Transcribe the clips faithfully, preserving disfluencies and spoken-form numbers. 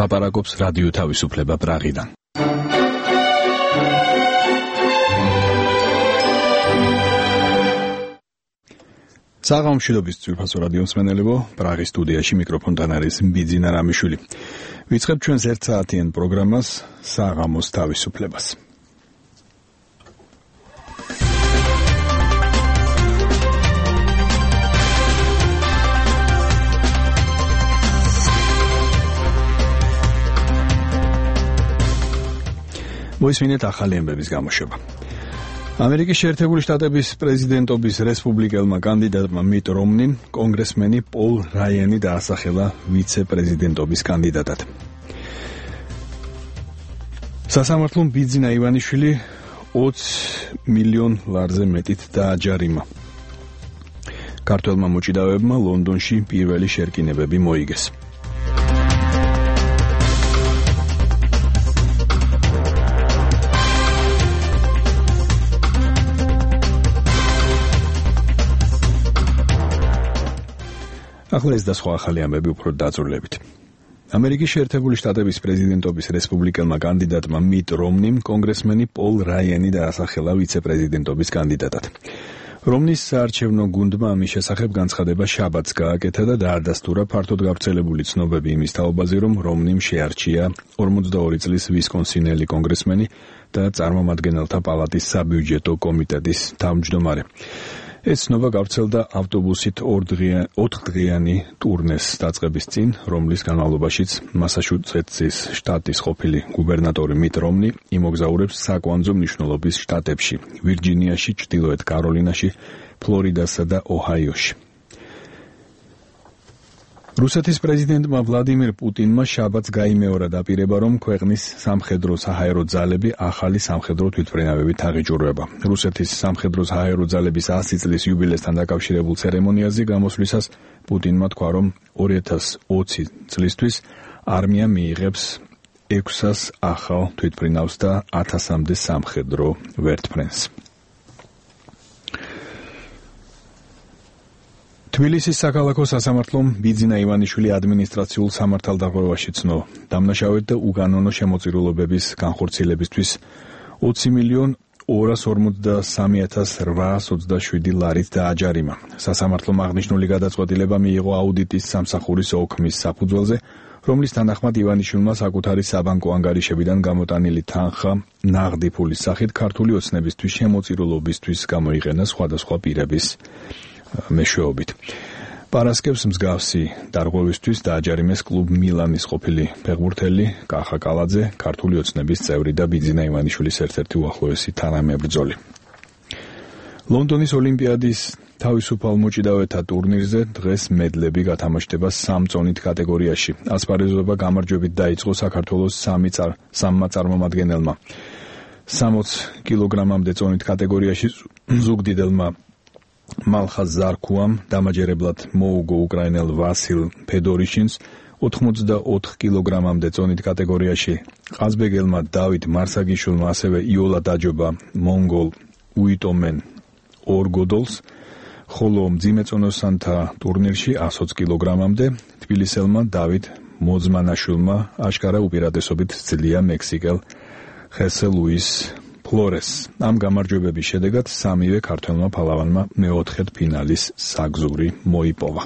ლაპარაკობს რადიო თავისუფლება პრაღიდან. საღამო მშვიდობის ძვირფასო რადიო მსმენელებო, პრაღის სტუდიაში მიკროფონთან არის ბიძინა რამიშვილი. ვიწყებთ ჩვენს ერთ საათიან პროგრამას საღამოს თავისუფლებას. მოისმინეთ ახალი ამბების გამოშვება. ამერიკის შეერთებული შტატების პრეზიდენტობის რესპუბლიკელმა კანდიდატმა მიტ რომნიმ კონგრესმენი პოლ რაიანი დაასახელა ვიცე-პრეზიდენტობის კანდიდატად. სასამართლომ ბიძინა ივანიშვილი ოცი მილიონ ლარზე მეტით დააჯარიმა. ქართველმა მოჭიდავეებმა ლონდონში პირველი შერკინებები მოიგეს. ახლა ეს და სხვა ახალი ამბები უფრო დაწვრილებით. ამერიკის შეერთებული შტატების პრეზიდენტობის რესპუბლიკელმა კანდიდატმა მიტ რომნიმ კონგრესმენი პოლ რაიანი დაასახელა ვიცე-პრეზიდენტობის კანდიდატად. რომნის საარჩევნო გუნდმა ამის შესახებ განცხადება შაბათს გააკეთა და დაადასტურა ფართოდ გავრცელებული ცნობები იმის თაობაზე, რომ რომნიმ შეარჩია ორმოცდაორი წლის ვისკონსინელი კონგრესმენი და წარმომადგენელთა პალატის საბიუჯეტო კომიტეტის თავმჯდომარე. ეს ცნობა გავრცელდა ავტობუსით ოთხდღიანი ტურნეს დაწყების წინ, რომლის განმავლობაშიც მასაჩუსეტსის შტატის ყოფილი გუბერნატორი მიტ რომნი იმოგზაურებს საკვანძო მნიშვნელობის შტატებში, ვირჯინიაში, ჩრდილოეთ კაროლინაში, ფლორიდასა და ოჰაიოში. რუსეთის პრეზიდენტმა ვლადიმირ პუტინმა შაბათს გაიმეორა დაპირება, რომ ქვეყნის სამხედრო-საჰაერო ძალები ახალი სამხედრო თვითმფრინავებით აღიჭურვება. რუსეთის სამხედრო-საჰაერო ძალების ასი წლის იუბილესთან დაკავშირებულ ცერემონიაზე გამოსვლისას პუტინმა თქვა, რომ ორი ათას ოცი წლისთვის არმია მიიღებს ექვსას ახალ თვითმფრინავს და ათასამდე სამხედრო ვერტმფრენს. თბილისის საქალაქო სასამართლომ ბიძინა ივანიშვილი ადმინისტრაციულ სამართალდაღობაში ცნო. დამნაშავედ და უკანონო შემოწირულობების განხორციელებისთვის ოცი მილიონ ორას ორმოცდასამი ათას რვაას ოცდაშვიდი ლარით დააჯარიმა. სასამართლომ აღნიშნული გადაწყვეტილება მიიღო აუდიტის სამსახურის ოქმის საფუძველზე, რომლის თანახმად ივანიშვილმა საკუთარი საბანკო ანგარიშებიდან გამოტანილი თანხა ნაღდი ფულის სახით ქართული ოცნებისთვის შემოწირულობისთვის გამოიყენა სხვადასხვა პირების მეშვეობით. პარასკევს მსგავსი დარღვევისთვის დააჯარიმეს კლუბ მილანის ყოფილი ფეხბურთელი კახა კალაძე, ქართული ოცნების წევრი და ბიძინა ივანიშვილის ერთ-ერთი უახლოესი თანამებრძოლი. ლონდონის ოლიმპიადის თავისუფალ მოჭიდავეთა ტურნირზე დღეს მედლები გათამაშდება სამ წონით კატეგორიაში. ასპარეზობა გამარჯვებით დაიწყო საქართველოს სამმა წარმომადგენელმა. სამოცი კილოგრამამდე წონით კატეგორიაში ზუგდიდელმა მალხაზ ზარქუამ დამაჯერებლად მოუგო უკრაინელ ვასილ ფედორიშინს, ოთხმოცდაოთხ კილოგრამამდე წონით კატეგორიაში ყაზბეგელმა დავით მარსაგიშვილმა ასევე იოლა დაჯობა მონგოლ უიტომენ ორგოდოლს, ხოლო მძიმე წონოსანთა ტურნირში ასოც კილოგრამამდე თბილისელმა დავით მოძმანაშვილმა აშკარა უპირატესობით სძლია მექსიკელ ხესე ლუის ფლორეს. ამ გამარჯვებების შედეგად სამივე ქართველმა ფალავანმა მეოთხედფინალის საგზური მოიპოვა.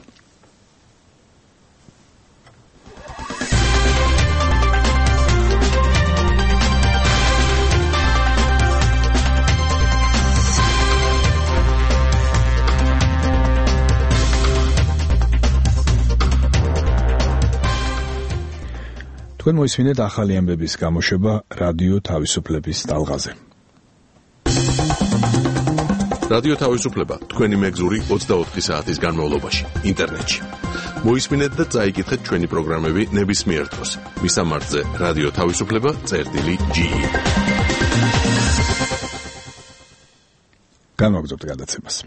თქვენ მოისმინეთ ახალი ამბების გამოშვება რადიო თავისუფლების ტალღაზე. რადიო თავისუფლება თქვენი მეგზური ოცდაოთხი საათის განმავლობაში ინტერნეტში. მოისმინეთ და წაიკითხეთ ჩვენი პროგრამები ნებისმიერ დროს. მისამართზე რადიო თავისუფლება წერტილი ჯი. განვაგრძობთ გადაცემას.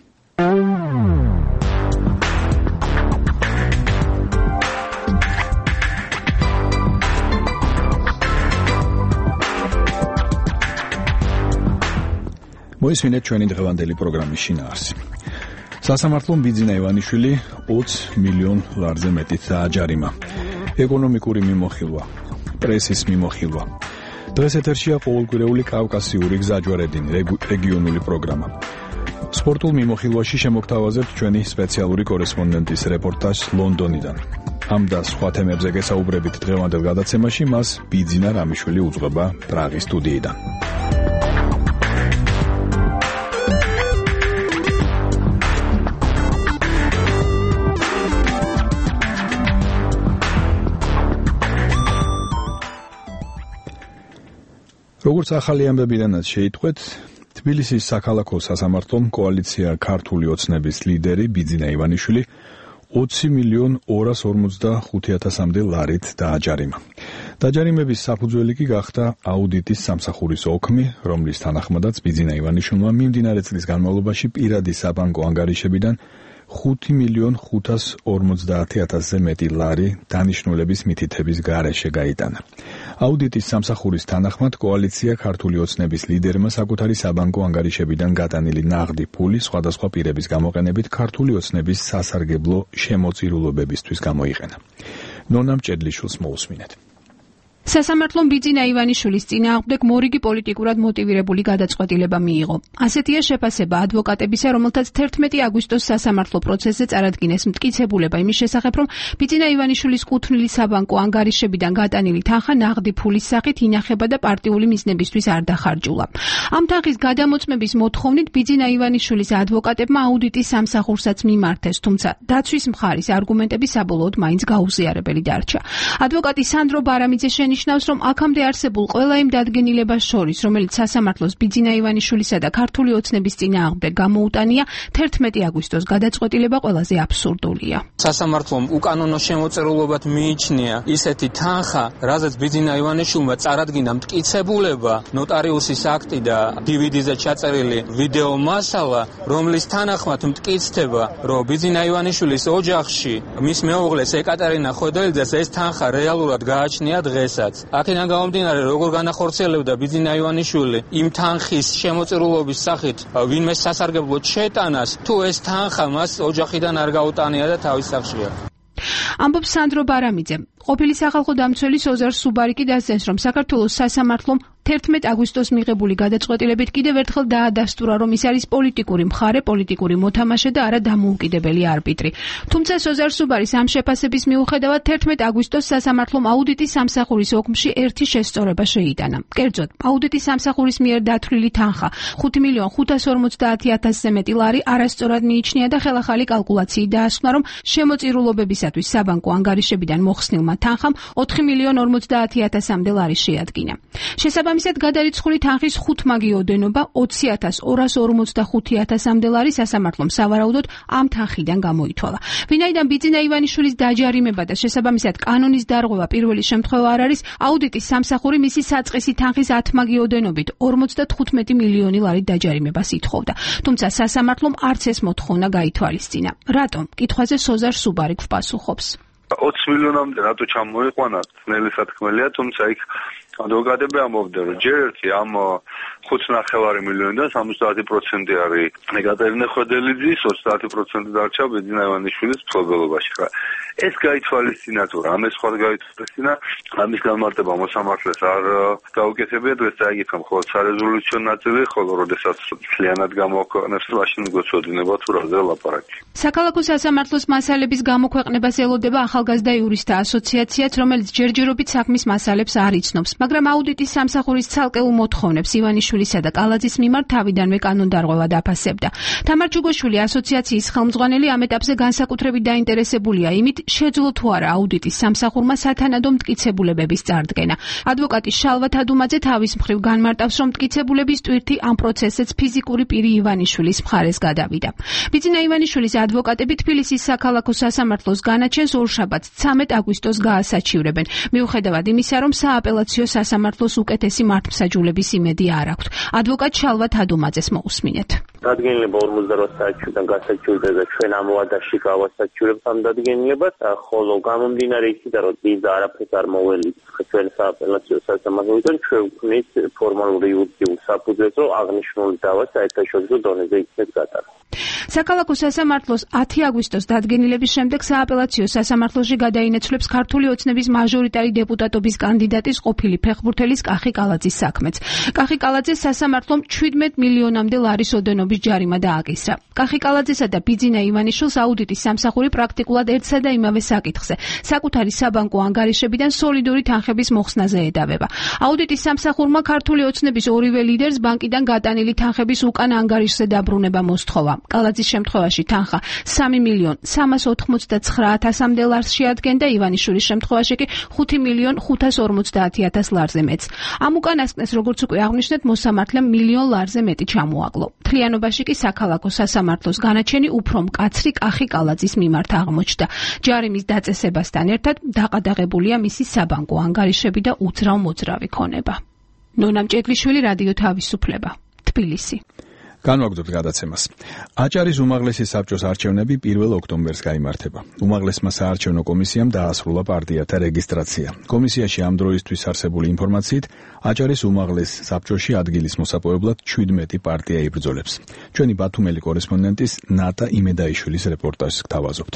მოისმინეთ ჩვენი დღევანდელი პროგრამის შინაარსი. სასამართლომ ბიძინა ივანიშვილი ოცი მილიონ ლარზე მეტით დააჯარიმა. ეკონომიკური მიმოხილვა პრესის მიმოხილვა. დღეს ეთერშია ყოველკვირეული კავკასიური გზაჯვარედინი რეგიონული პროგრამა. სპორტულ მიმოხილვაში შემოგთავაზებთ ჩვენი სპეციალური კორესპონდენტის რეპორტაჟს ლონდონიდან. ამ და სხვა თემებზე გესაუბრებით დღევანდელ გადაცემაში, მას ბიძინა რამიშვილი უძღვება პრაღის სტუდიიდან. როგორც ახალი ამბებიდანაც შეიტყვეთ, თბილისის საქალაქო სასამართლომ კოალიცია ქართული ოცნების ლიდერი ბიძინა ივანიშვილი ოცი მილიონ ორას ორმოცდახუთი ათასამდე ლარით დააჯარიმა. დაჯარიმების საფუძველი კი გახდა აუდიტის სამსახურის ოქმი, რომლის თანახმადაც ბიძინა ივანიშვილმა მიმდინარე წლის განმავლობაში პირადი საბანკო ანგარიშებიდან ხუთი მილიონ ხუთას ორმოცდაათი ათასზე მეტი ლარი დანიშნულების მითითების გარეშე გაიტანა. აუდიტის სამსახურის თანახმად კოალიცია ქართული ოცნების ლიდერმა საკუთარი საბანკო ანგარიშებიდან გატანილი ნაღდი ფული სხვადასხვა პირების გამოყენებით ქართული ოცნების სასარგებლო შემოწირულობებისთვის გამოიყენა. ნონა მჭედლიშვილს მოусმინეთ. სასამართლომ ბიძინა ივანიშვილის წინააღმდეგ მორიგი პოლიტიკურად მოტივირებული გადაწყვეტილება მიიღო. ასეთია შეფასება ადვოკატებისა, რომელთაც თერთმეტი აგვისტოს სასამართლო პროცესზე წარადგინეს მტკიცებულება იმის შესახებ, რომ ბიძინა ივანიშვილის კუთვნილი საბანკო ანგარიშებიდან გატანილი თანხა ნაღდი ფულის სახით ინახება და პარტიული მიზნებისთვის არ დახარჯულა. ამ თანხის გადამოწმების მოთხოვნით ბიძინა ივანიშვილის ადვოკატებმა აუდიტის სამსახურსაც მიმართეს, თუმცა დაცვის მხარის არგუმენტები საბოლოოდ მაინც გაუზიარებელი დარჩა. ადვოკატი სანდრო ბარამიძე ნიშნავს, რომ აქამდე არსებულ ყველა იმ დადგენილებას შორის, რომელიც სასამართლოს ბიძინა ივანიშვილისა და ქართული ოცნების წინააღმდეგ გამოუტანია, თერთმეტი აგვისტოს გადაწყვეტილება ყველაზე აბსურდულია. სასამართლომ უკანონო შემოწირულობად მიიჩნია ისეთი თანხა, რაზეც ბიძინა ივანიშვილმა წარადგინა მტკიცებულება, ნოტარიუსის აქტი და დი ვი დი-ზე ჩაწერილი ვიდეო მასალა, რომლის თანახმად მტკიცდება, რომ ბიძინა ივანიშვილის ოჯახში მის მეუღლეს ეკატერინა ხვედელიძეს ეს თანხა რეალურად გააჩნია დღესაც. აქედან გამომდინარე, როგორ განახორციელებდა ბიძინა ივანიშვილი იმ თანხის შემოწირულობის სახით ვინმე სასარგებლოდ შეტანას, თუ ეს თანხა მას ოჯახიდან არ გაუტანია და თავის სახლშია. ამბობს სანდრო ბარამიძე. ყოფილი სახალხო დამცველი სოზარ სუბარი კი დასძენს, რომ საქართველოს სასამართლომ თერთმეტ აგვისტოს მიღებული გადაწყვეტილებით კიდევ ერთხელ დაადასტურა, რომ ის არის პოლიტიკური მხარე, პოლიტიკური მოთამაშე და არა დამოუკიდებელი არბიტრი. თუმცა სოზარ სუბარის ამ შეფასების მიუხედავად თერთმეტ აგვისტოს სასამართლომ აუდიტის სამსახურის ოქმში ერთი შესწორება შეიტანა. კერძოდ, აუდიტის სამსახურის მიერ დათვლილი თანხა ხუთი მილიონ ხუთას ორმოცდაათი ათასზე მეტი ლარი არასწორად მიიჩნია და ხელახალი კალკულაციით დაასკვნა, რომ შემოწირულობებისათვის საბანკო ანგარიშებიდან მოხსნილმა თანხამ ოთხი მილიონ ორმოცდაათი ათასამდე ლარი შეადგინა. შესაბამისად, გადარიცხული თანხის ხუთმაგიოდენობა ოცი ათას ორას ორმოცდახუთი ათასამდე ლარი სასამართლომ სავარაუდოდ ამ თანხიდან გამოითვალა. ვინაიდან ბიძინა ივანიშვილის დაჯარიმება და შესაბამისად კანონის დარღვევა პირველი შემთხვევა არ არის, აუდიტის სამსახური მისი საწყისი თანხის ათმაგიოდენობით ორმოცდათხუთმეტი მილიონი ლარი დაჯარიმებას ითხოვდა. თუმცა სასამართლომ არც ეს მოთხოვნა გაითვალისწინა. რატომ? კითხვაზე სოზარ სუბარი გვპასუხობს. ოცი მილიონამდე რატო ჩამოიყვანა, ძნელი სათქმელია, თუმცა იქ ადვოკატები ამბობდნენ, რომ ჯერ ერთი ამ ხუთს ნახევარი მილიონიდან სამოცდაათი პროცენტი არის ეკატერინა ხვედელიძის, ოცდაათი პროცენტი დარჩა ბიძინა ივანიშვილის მფლობელობაში. ეს გაითვალისწინა თუ რამე სხვა გაითვალისწინა, ამის განმარტება მოსამართლეს არ გაუკეთებია, დღეს წაიგეთ მხოლოდ სარეზოლუციო ნაწილი, ხოლო როდესაც მთლიანად გამოაქვეყნებს, მაშინ გოცოდინება თუ რაზე ლაპარაკი. საქალაქო სასამართლოს მასალების გამოქვეყნებას ელოდება ახალგაზრდა იურისტთა ასოციაციაც, რომელიც ჯერჯერობით საქმის მასალებს არ იცნობს, მაგრამ აუდიტის სამსახურის ცალკეულ მოთხოვნებს ივანიშვილისა და კალაძის მიმართ თავიდანვე კანონდარღვევა დაფასებდა. თამარ ჯუგოშვილი ასოციაციის ხელმძღვანელი ამ ეტაპზე განსაკუთრებით დაინტერესებულია იმით, შეძლო თუ არა აუდიტის სამსახურმა სათანადო მტკიცებულებების წარდგენა. ადვოკატი შალვა თადუმაძე თავის მხრივ განმარტავს, რომ მტკიცებულების ტვირთი ამ პროცესზეც ფიზიკური პირი ივანიშვილის მხარეს გადავიდა. ბიძინა ივანიშვილის ადვოკატები თბილისის საქალაქო სასამართლოს განაჩენს ორშაბათს ცამეტ აგვისტოს გაასაჩივრებენ, მიუხედავად იმისა, რომ სააპელაციო სასამართლოს უკეთესი მართლმსაჯულების იმედი არ აქვთ. ადვოკატ შალვა თადუმაძეს მოусმინეთ. დადგენილება ორმოცდაოთხ საათიდან გასაჩივრდა და ჩვენ ამ ვადაში გავასაჩივრებთ ამ დადგენილებას, ხოლო გამომდინარე იქიდან, რომ ვიზა არაფერს არ მოველით ჩვენ სააპელაციო სასამართლოდან, ჩვენ ვქნით ფორმალური იურიდიულ საფუძვლებს, რომ აღნიშნული დავა საერთაშორისო დონეზე იქნეს გატარდა. საქალაქო სასამართლოს ათი აგვისტოს დადგენილების შემდეგ სააპელაციო სასამართლოში გადაინაცვლებს ქართული ოცნების მაჟორიტარი დეპუტატობის კანდიდატის ყოფილი ფეხბურთელის კახი კალაძის საქმეც. კახი კალაძეს სასამართლომ ჩვიდმეტ მილიონამდე ლარის ოდენობის ჯარიმა დააკისრა. კახი კალაძესა და ბიძინა ივანიშვილს აუდიტის სამსახური პრაქტიკულად ერთსა და იმავე საკითხზე, საკუთარი საბანკო ანგარიშებიდან სოლიდური თანხების მოხსნაზე ედავება. აუდიტის სამსახურმა ქართული ოცნების ორივე ლიდერს ბანკიდან გატანილი თანხების უკან ანგარიშზე დაბრუნება მოსთხოვა. კალაძის შემთხვევაში თანხა სამი მილიონ სამას ოთხმოცდაცხრა ათასამდე ლარს შეადგენდა, ივანიშვილის შემთხვევაში კი ხუთი მილიონ ხუთას ორმოცდაათი ათას ლარზე მეტს. ამ უკანასკნელს, როგორც უკვე აღვნიშნეთ, მოსამართლემ მილიონ ლარზე მეტი ჩამოაგლო. თლიანობაში კი საქალაქო სასამართლოს განაჩენი უფრო მკაცრი კახი კალაძის მიმართ აღმოჩნდა. ჯარიმის დაწესებასთან ერთად დაყადაღებულია მისი საბანკო ანგარიშები და უძრავ-მოძრავი ქონება. ნონა მჭედლიშვილი, რადიო თავისუფლება, თბილისი. განვაგრძობთ გადაცემას. აჭარის უმაღლესი საბჭოს არჩევნები პირველ ოქტომბერს გაიმართება. უმაღლესმა საარჩევნო კომისიამ დაასრულა პარტიათა რეგისტრაცია. კომისიაში ამ დროისთვის არსებული ინფორმაციით, აჭარის უმაღლეს საბჭოში ადგილის მოსაპოვებლად ჩვიდმეტი პარტია იბრძოლებს. ჩვენი ბათუმელი კორესპონდენტის ნატა იმედაიშვილის რეპორტაჟს გთავაზობთ.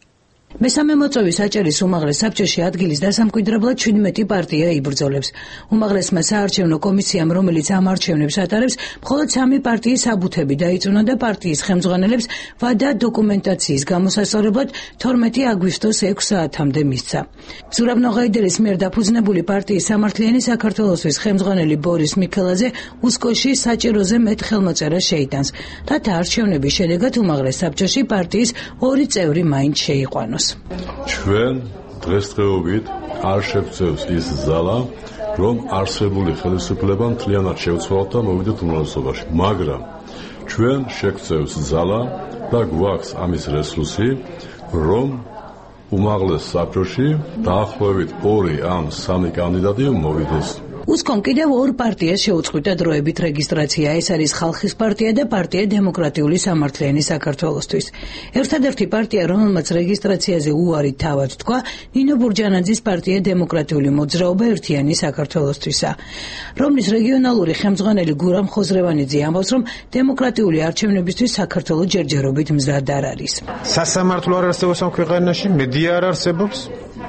მესამე მოწვევის აჭარის უმაღლეს საბჭოში ადგილის დასამკვიდრებლად ჩვიდმეტი პარტია იბრძოლებს. უმაღლესმა საარჩევნო კომისიამ, რომელიც ამ არჩევნებს ატარებს, მხოლოდ სამი პარტიის საბუთები დაიწუნა და პარტიის ხელმძღვანელებს ვადა დოკუმენტაციის გამოსასწორებლად თორმეტი აგვისტოს ექვს საათამდე მისცა. ზურაბ ნოღაიდელის მიერ დაფუძნებული პარტიის სამართლიანი საქართველოსთვის ხელმძღვანელი ბორის მიქელაძე უსკოში საჭიროზე მეტ ხელმოწერას შეიტანს. რათა არჩევნების შედეგად უმაღლეს საბჭოში პარტიის ორი წევრი მაინც შეიყვანოს. ჩვენ დღესდღეობით არ შევწევს ის ზალა, რომ არსებული ხელისუფლება მთლიანად შევცვალოთ და მოვიდეთ უმრავლესობაში. მაგრამ ჩვენ შევწევს ზალა და გვაქვს ამის რესურსი, რომ უმაღლეს საბჭოში დაახლოებით ორი ან სამი კანდიდატი მოვიდეს. უსკომ კიდევ ორ პარტიას შეუწყვიტა დროებით რეგისტრაცია. ეს არის ხალხის პარტია და პარტია დემოკრატიული სამართლიანი საქართველოსთვის. ერთადერთი პარტია, რომელმაც რეგისტრაციაზე უარი თავად თქვა, ნინო ბურჯანაძის პარტია დემოკრატიული მოძრაობა ერთიანი საქართველოსთვისა. რომლის რეგიონალური ხელმძღვანელი გურამ ხოზრევანიძე ამბობს, რომ დემოკრატიული არჩევნებისთვის საქართველო ჯერჯერობით მზად არ არის. სასამართლო არ არსებობს ამ ქვეყანაში, მედია არ არსებობს.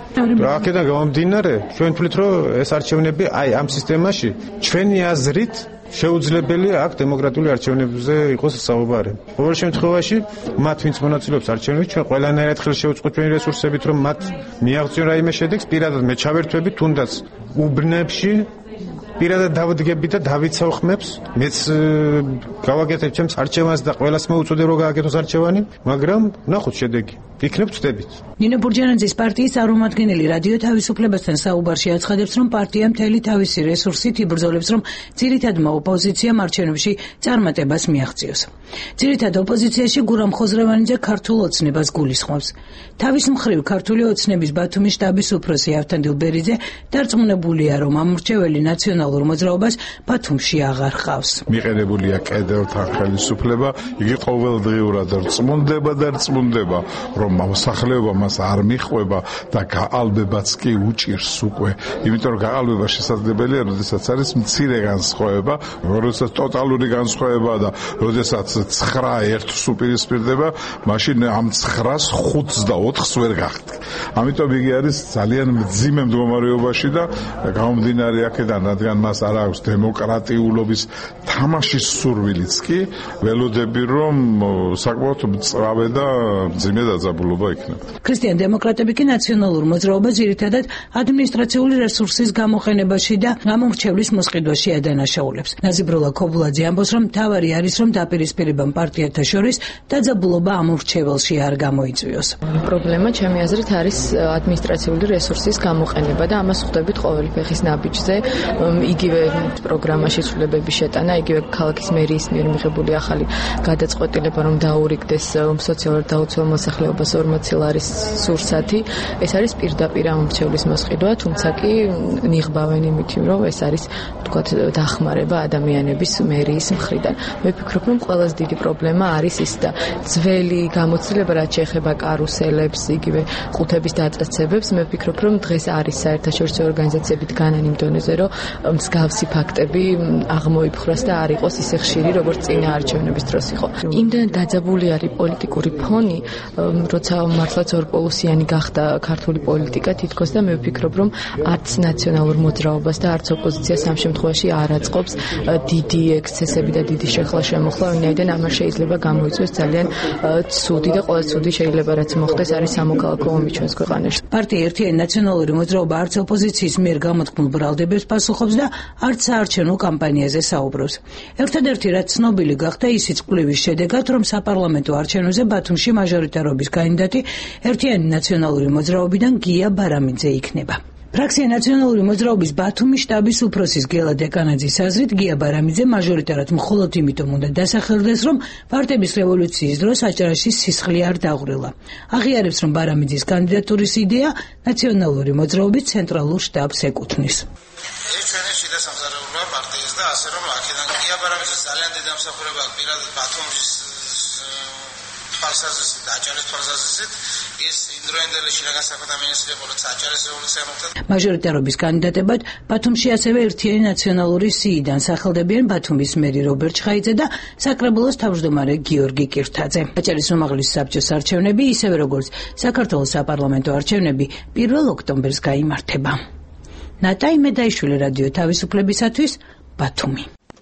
აქედან გამომდინარე, ჩვენ ვთვლით, რომ ეს არჩევნები აი ამ სისტემაში ჩვენი აზრით შეუძლებელია აქ დემოკრატიული არჩევნებზე იყოს საუბარი. ყოველ შემთხვევაში, მათ ვინც მონაწილეობს არჩევნებში, ჩვენ ყველანაირად ხელს შევუწყოთ ჩვენი რესურსებით, რომ მათ მიაღწიონ რაიმე შედეგს, პირადად მე ჩავერთვები თუნდაც უბნებში, პირადად დავდგები და დავიცავ ხმებს, მეც გავაკეთებ ჩემს არჩევანს და ყველას მოუწოდე რომ გააკეთოს არჩევანი, მაგრამ ნახოთ შედეგი. იქნებ ვწდებით. ნინო ბურჯანაძის პარტიის წარმომადგენელი რადიო თავისუფლებასთან საუბარში აცხადებს, რომ პარტია მთელი თავისი რესურსით იბრძოლებს, რომ ძირითადმა ოპოზიციამ არჩევნებში წარმატებას მიაღწიოს. ძირითად ოპოზიციაში გურამ ხოზრევანიძე ქართულ ოცნებას გულისხმობს. თავის მხრივ ქართული ოცნების ბათუმის შტაბის უფროსი ავთანდილ ბერიძე დარწმუნებულია, რომ ამორჩეველი ნაციონალურ მოძრაობას ბათუმში აღარ ხავს. მიყენებულია კედელთან ხელისუფლება, იგი ყოველდღიურად რწმუნდება და რწმუნდება, რომ მოსახლეობა მას არ მიხვება და გაალბებაც კი უჭირს უკვე. იმიტომ რომ გაალბება შესაძლებელია, როდესაც არის მცირე განსხვავება, როდესაც ტოტალური განსხვავება და როდესაც ცხრა ერთს უპირისპირდება, მაშინ ამ ცხრას ხუთს და ოთხს ვერ გახდ. ამიტომ იგი არის ძალიან მძიმე მდგომარეობაში და გამომდინარე აქედან, რადგან მას არ აქვს დემოკრატიულობის თამაშის სურვილიც კი, ველოდები რომ საკმაოდ მწვავე და მძიმე დაძაბულობა იქნება. ქრისტიან დემოკრატები კი ნაციონალურ მოძრაობას ძირითადად ადმინისტრაციული რესურსის გამოყენებაში და გამორჩევლის მოსყიდვაში ადანაშაულებს. ნაზიბროლა ქობულაძე ამბობს, რომ მთავარი არის, რომ დაპირისპირებამ პარტიათა შორის დაძაბულობა ამორჩეველში არ გამოიწვიოს. პრობლემა ჩემი აზრით არის ადმინისტრაციული რესურსის გამოყენება და ამას ხვდებით ყოველი ფეხის ნაბიჯზე. იგივე პროგრამაში ცვლილებების შეტანა, იგივე ქალაქის მერიის მიერ მიღებული ახალი გადაწყვეტილება, რომ დაურიგდეს სოციალურ დაუცველ მოსახლეობას ორმოცი ლარის სურსათი, ეს არის პირდაპირ ამორჩევლის მოსყიდვა, თუმცა კი ნიღბავენ იმით, რომ ეს არის ვთქვათ დახმარება ადამიანების მერიის მხრიდან. მე ვფიქრობ, რომ ყველაზე დიდი პრობლემა არის ის და ძველი გამოცდილება, რაც შეეხება კარუსელებს, იგივე ყუთების დაწესებებს, მე ვფიქრობ, რომ დღეს არის საერთაშორისო ორგანიზაციებით განან იმ დონეზე, რომ მსგავსი ფაქტები აღმოიფხვრას და არ იყოს ისე ხშირი, როგორც წინა არჩევნების დროს იყო. იმდენ დაძაბული არის პოლიტიკური ფონი, როცა მართლაც ორპოლუსიანი გახდა ქართული პოლიტიკა თითქოს და მე ვფიქრობ, რომ არც ნაციონალურ მოძრაობას და არც ოპოზიციას ამ შემთხვევაში არ აწყობს დიდი ექსცესები და დიდი შეხლა შემოხლა, ვინაიდან ამას შეიძლება გამოიწვიოს ძალიან ცუდი და ყველა ცუდი შეიძლება რაც მოხდეს არის სამოქალაქო ომი ჩვენს ქვეყანაში. პარტია ერთიანი ნაციონალური მოძრაობა არც ოპოზიციის მიერ გამოთქმულ ბრალდებებს პასუხობს და არც საარჩევნო კამპანიაზე საუბრობს. ერთადერთი რაც ცნობილი გახდა ისიც კვლევის შედეგად, რომ საპარლამენტო არჩევნებზე ბათუმში მაჟორიტარობის კანდიდატი ერთიანი ნაციონალური მოძრაობიდან გია ბარამიძე იქნება. ფრაქცია ნაციონალური მოძრაობის ბათუმის შტაბის უფროსის გელა დეკანაძის აზრით გია ბარამიძე მაჟორიტარად მხოლოდ იმიტომ უნდა დასახელდეს, რომ ვარტების რევოლუციის დროს აჭარაში სისხლი არ დაღვრილა. აღიარებს, რომ ბარამიძის კანდიდატურის იდეა ნაციონალური მოძრაობის ცენტრალურ შტაბს ეკუთვნის. ეს ჩვენი შიდა სამზარეულოა პარტიის და ასე რომ აქედან გია ბარამიძეს ძალიან დიდი ამსახურება აქვს პირადად ბათუმის თვალსაზრისით და აჭარის თვალსაზრისით ის იმდროინდელი შინაგან საქმეთა მინისტრი იყო, როცა აჭარის რევოლუცია მოხდა. მაჟორიტარობის კანდიდატებად ბათუმში ასევე ერთიანი ნაციონალური სიიდან სახელდებიან ბათუმის მერი რობერტ ჩხაიძე და საკრებულოს თავმჯდომარე გიორგი კირთაძე. აჭარის უმაღლესი საბჭოს არჩევნები, ისევე როგორც საქართველოს საპარლამენტო არჩევნები, პირველ ოქტომბერს გაიმართება. ნატაი მედაიშვილი, რადიო თავისუფლებისათვის, ბათუმი.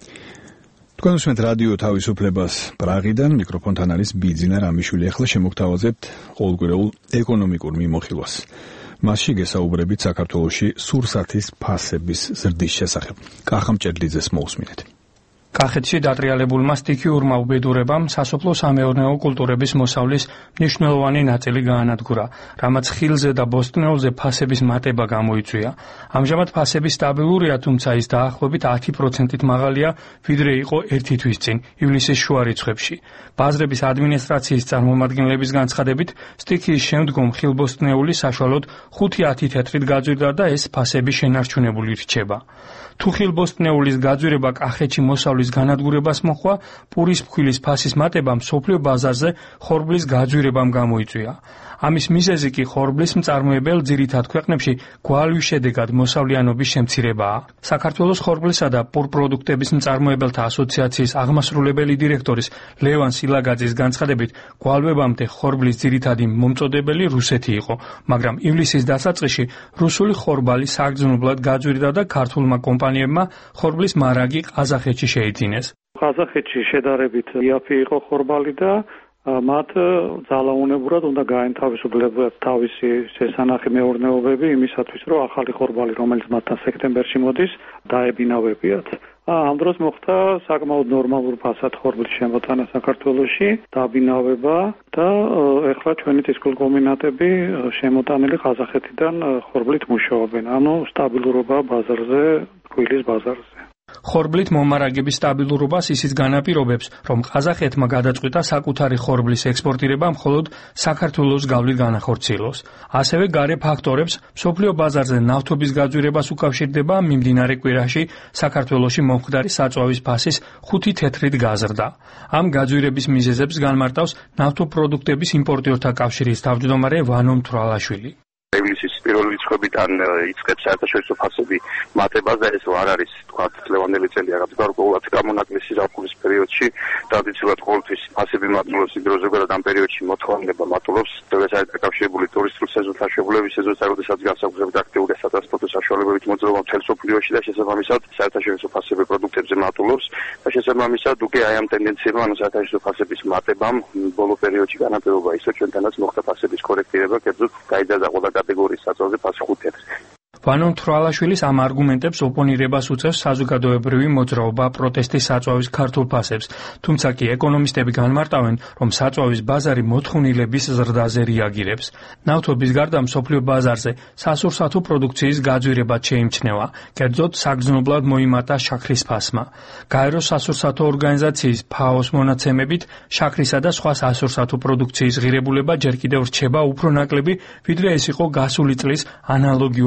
თქვენ უსმენთ რადიო თავისუფლებას პრაღიდან, მიკროფონთან არის ბიძინა რამიშვილი. ახლა შემოგთავაზებთ ყოველკვირეულ ეკონომიკურ მიმოხილვას. მასში გესაუბრებით საქართველოში სურსათის ფასების ზრდის შესახებ. კახა მჭედლიძეს მოусმინეთ. კახეთში დატრიალებულმა სტიქიურმა უბედურებამ სასოფლო-სამეურნეო კულტურების მოსავლის მნიშვნელოვანი ნაწილი გაანადგურა, რამაც ხილზე და ბოსტნეულზე ფასების მატება გამოიწვია. ამჟამად ფასები სტაბილურია, თუმცა ის დაახლოებით ათი პროცენტით მაღალია, ვიდრე იყო ერთი თვის წინ, ივლისის შუა რიცხვებში. ბაზრების ადმინისტრაციის წარმომადგენლების განცხადებით, სტიქიის შემდგომ ხილბოსტნეული საშუალოდ ხუთი-ათი თეთრით გაძვირდა და ეს ფასები შენარჩუნებული რჩება. თუ ხილბოსტნეულის გაძვირება კახეთში მოსავლის განადგურებას მოჰყვა, პურის ფქვილის ფასის მატებამ მსოფლიო ბაზარზე ხორბლის გაძვირებამ გამოიწვია. ამის მიზეზი კი ხორბლის მწარმოებელ ძირითად ქვეყნებში გვალვის შედეგად მოსავლიანობის შემცირებაა. საქართველოს ხორბლისა და პურ პროდუქტების მწარმოებელთა ასოციაციის აღმასრულებელი დირექტორის ლევან სილაგაძის განცხადებით, გვალვებამდე ხორბლის ძირითადი მომწოდებელი რუსეთი იყო, მაგრამ ივლისის დასაწყისში რუსული ხორბალი საგრძნობლად გაძვირდა და ქართულმა კომპანიებმა ხორბლის მარაგი ყაზახეთში შეიძინეს. ყაზახეთში შედარებით იაფი იყო ხორბალი და მათ ძალაუნებურად უნდა გაენთავისუფლებათ თავისი შესანახი მეურნეობები იმისათვის, რომ ახალი ხორბალი, რომელიც მათთან სექტემბერში მოდის, დაებინავებიათ. ამ დროს მოხდა საკმაოდ ნორმალურ ფასად ხორბლის შემოტანა საქართველოში, დაბინავება და ეხლა ჩვენი ტისკულკომბინატები შემოტანილი ყაზახეთიდან ხორბლით მუშაობენ. ანუ სტაბილურობა ბაზარზე, ფქვილის ბაზარზე. ხორბლით მომარაგების სტაბილურობას ისიც განაპირობებს, რომ ყაზახეთმა გადაწყვიტა საკუთარი ხორბლის ექსპორტირება მხოლოდ საქართველოს გავლით განახორციელოს. ასევე გარე ფაქტორებს მსოფლიო ბაზარზე ნავთობის გაძვირებას უკავშირდება მიმდინარე კვირაში საქართველოში მომხდარი საწვავის ფასის ხუთი თეთრით გაზრდა. ამ გაძვირების მიზეზებს განმარტავს ნავთობპროდუქტების იმპორტიორთა კავშირის თავმჯდომარე ვანო მთვრალაშვილი. ივლისის პირველი რიცხვებიდან იწყებს საერთაშორისო ფასები მატებაზე, ეს არ არის თქვა წლევანდელი წელი რაღაც გარკვეულად გამონაკლისი ზაფხულის პერიოდში, ტრადიციულად ყოველთვის ფასები მატულობს იმ დროს, ზოგადად ამ პერიოდში მოთხოვნება მატულობს, დღეს არის დაკავშირებული ტურისტულ სეზონთან, შეբულების სეზონთან, როდესაც განსაკუთრებით აქტიურია სატრანსპორტო საშუალებებით მოძრაობა მთელ მსოფლიოში და შესაბამისად საერთაშორისო ფასები პროდუქტებზე მატულობს და შესაბამისად უკვე აი ამ ტენდენციებმა, ანუ საერთაშორისო ფასების მატებამ ბოლო პერიოდში განაპირობა ისე ჩვენთანაც მოხდა ფასების კორექტირება, კერძოდ გაიძარდა ყველა კატეგორიის საწვავზე ფასი ხუთ თეთრს. ვანო მთვრალაშვილის ამ არგუმენტებს ოპონირებას უწევს საზოგადოებრივი მოძრაობა პროტესტის საწვავის ქართულ ფასებს, თუმცა კი ეკონომისტები განმარტავენ, რომ საწვავის ბაზარი მოთხოვნილების ზრდაზე რეაგირებს. ნავთობის გარდა მსოფლიო ბაზარზე სასურსათო პროდუქციის გაძვირებაც შეიმჩნევა, კერძოდ საგრძნობლად მოიმატა შაქრის ფასმა. გაეროს სასურსათო ორგანიზაციის ფაოს მონაცემებით, შაქრისა და სხვა სასურსათო პროდუქციის ღირებულება ჯერ კიდევ რჩება უფრო ნაკლები, ვიდრე ეს იყო გასული წლის ანალოგიურ პერიოდში.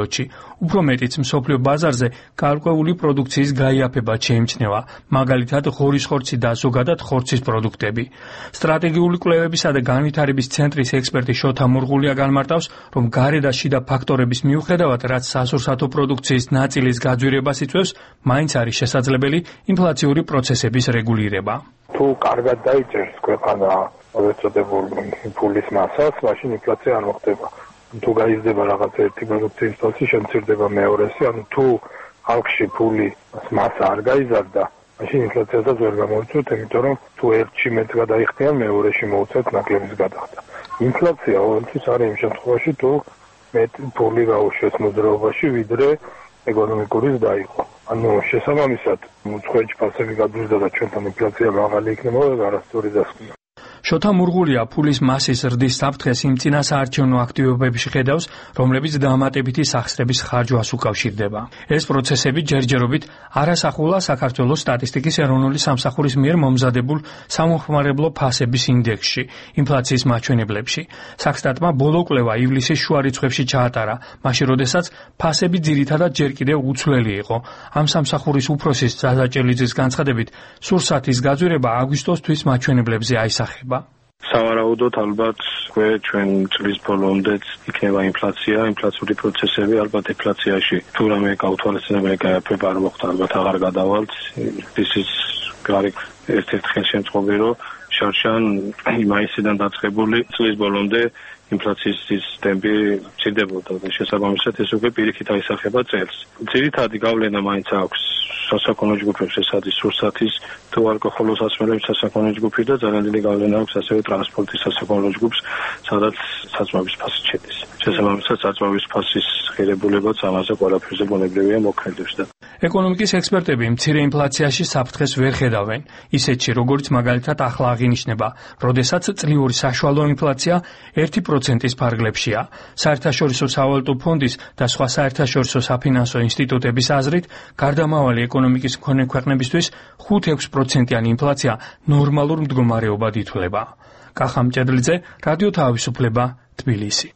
პერიოდში. უფრო მეტიც მსოფლიო ბაზარზე გარკვეული პროდუქციის გაიაფება შეიმჩნევა, მაგალითად ღორის ხორცი და ზოგადად ხორცის პროდუქტები. სტრატეგიული კვლევებისა და განვითარების ცენტრის ექსპერტი შოთა მურღულია განმარტავს, რომ გარე და შიდა ფაქტორების მიუხედავად, რაც სასურსათო პროდუქციის ნაწილის გაძვირებას იწვევს, მაინც არის შესაძლებელი ინფლაციური პროცესების რეგულირება. თუ კარგად დაიჭერს ქვეყანა მოწოდებულ ფულის მასას, მაშინ ინფლაცია არ მოხდება. თუ გაიზრდება რაღაც ერთი პროდუქციის თვალსი, შემცირდება მეორესი, ანუ თუ ხალხში ფულის მასა არ გაიზარდა, მაშინ ინფლაციასაც ვერ გამოიწვევთ, იმიტომ რომ თუ ერთში მეტ გადაიხდიან, მეორეში მოუწევთ ნაკლების გადახდა. ინფლაცია ყოველთვის არის იმ შემთხვევაში, თუ მეტ ფული გაუშვეს მოძრაობაში, ვიდრე ეკონომიკურის დაიყო. ანუ შესაბამისად, უცხოეთში ფასები გადავიდა და ჩვენთან ინფლაცია მაღალი იქნება, არასწორი დასკვნა. შოთა მურღულია ფულის მასის ზრდის საფრთხეს იმ წინასაარჩევნო აქტივობებში ხედავს, რომლებიც დამატებითი სახსრების ხარჯვას უკავშირდება. ეს პროცესები ჯერჯერობით არასახულა საქართველოს სტატისტიკის ეროვნული სამსახურის მიერ მომზადებულ სამომხმარებლო ფასების ინდექსში, ინფლაციის მაჩვენებლებში. საქსტატმა ბოლო კვლევა ივლისის შუა რიცხვებში ჩაატარა, მაშინ როდესაც ფასები ძირითადად ჯერ კიდევ უცვლელი იყო. ამ სამსახურის უფროსის ზაზაჭელიძის განცხადებით, სურსათის გაძვირება აგვისტოს თვის მაჩვენებლებზე აისახება. სავარაუდოდ ალბათ ჩვენ წლის ბოლომდეც იქნება ინფლაცია, ინფლაციური პროცესები, ალბათ ინფლაციაში თუ რამე გაუთვალისწინებელი გაიაფება არ მოხდა, ალბათ აღარ გადავალთ. This is გარიგ ერთ-ერთი ხელშემწყობი, რომ შარშან მაისიდან დაწყებული წლის ბოლომდე ინფლაციის ტემპი მცირდებოდა და შესაბამისად ეს უკვე პირიქით აისახება წელს. ძირითადი გავლენა მაინც აქვს სასაქონლო ჯგუფებს, ეს არის სურსათის თუ ალკოჰოლოს ასმერების სასაქონლო ჯგუფი და ძალიან დიდი გავლენა აქვს ასევე ტრანსპორტის სასაქონლო ჯგუფს, სადაც საწვავის ფასი შედის. შესაბამისად საწვავის ფასის ღირებულებაც ამაზე ყველაფერზე ბუნებრივია მოქმედებს და ეკონომიკის ექსპერტები მცირე ინფლაციაში საფრთხეს ვერ ხედავენ, ისეთში როგორც მაგალითად ახლა აღინიშნება, როდესაც წლიური საშუალო ინფლაცია ერთი პროცენტის ფარგლებშია. საერთაშორისო სავალუტო ფონდის და სხვა საერთაშორისო საფინანსო ინსტიტუტების აზრით, გარდამავალი ეკონომიკის მქონე ქვეყნებისთვის ხუთ-ექვს პროცენტიანი ინფლაცია ნორმალურ მდგომარეობად ითვლება. კახამ ჭედლიძე, რადიო თავისუფლება, თბილისი.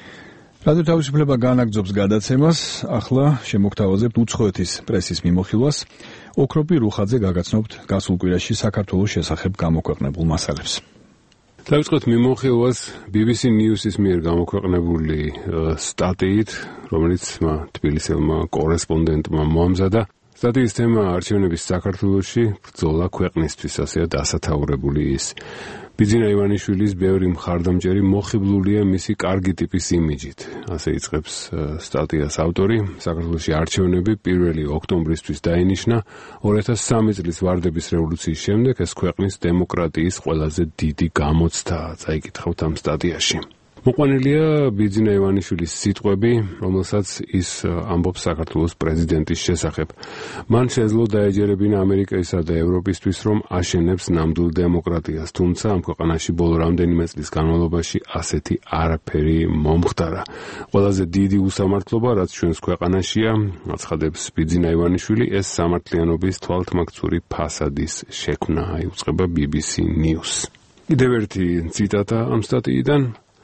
რადიო თავისუფლება განაგრძობს გადაცემას, ახლა შემოგთავაზებთ უცხოეთის პრესის მიმოხილვას. ოქროპი რუხაძე გაგაცნობთ გასულ კვირაში საქართველოს შესახებ გამოქვეყნებულ მასალებს. დავიწყოთ მიმოხილვას ბი ბი სი News-ის მიერ გამოქვეყნებული სტატიით, რომელიც თბილისელმა კორესპონდენტმა მოამზადა. სტატიის თემა არჩევნების საქართველოში ბრძოლა ქვეყნისთვის, ასეა დასათაურებული ის. ბიძინა ივანიშვილის ბევრი მხარდამჭერი მოხიბლულია მისი კარგი ტიპის იმიჯით. ასე იწყებს სტატიას ავტორი. საქართველოში არჩევნები პირველი ოქტომბრისთვის დაინიშნა. ორი ათას სამი წლის ვარდების რევოლუციის შემდეგ ეს ქვეყნის დემოკრატიის ყველაზე დიდი გამოცდაა, წაიკითხავთ ამ სტატიაში. მოყვანილია ბიძინა ივანიშვილის სიტყვები, რომელსაც ის ამბობს საქართველოს პრეზიდენტის შესახებ. მან შეძლო დაეჯერებინა ამერიკასა და ევროპისთვის, რომ აშენებს ნამდვილ დემოკრატიას, თუმცა ამ ქვეყანაში ბოლო რამდენიმე წლის განმავლობაში ასეთი არაფერი მომხდარა. ყველაზე დიდი უსამართლობა, რაც ჩვენს ქვეყანაშია, აცხადებს ბიძინა ივანიშვილი, ეს სამართლიანობის თვალთმაქცური ფასადის შექმნა, იუწყება ბი ბი სი News. კიდევ ერთი ციტატა ამ სტატიიდან.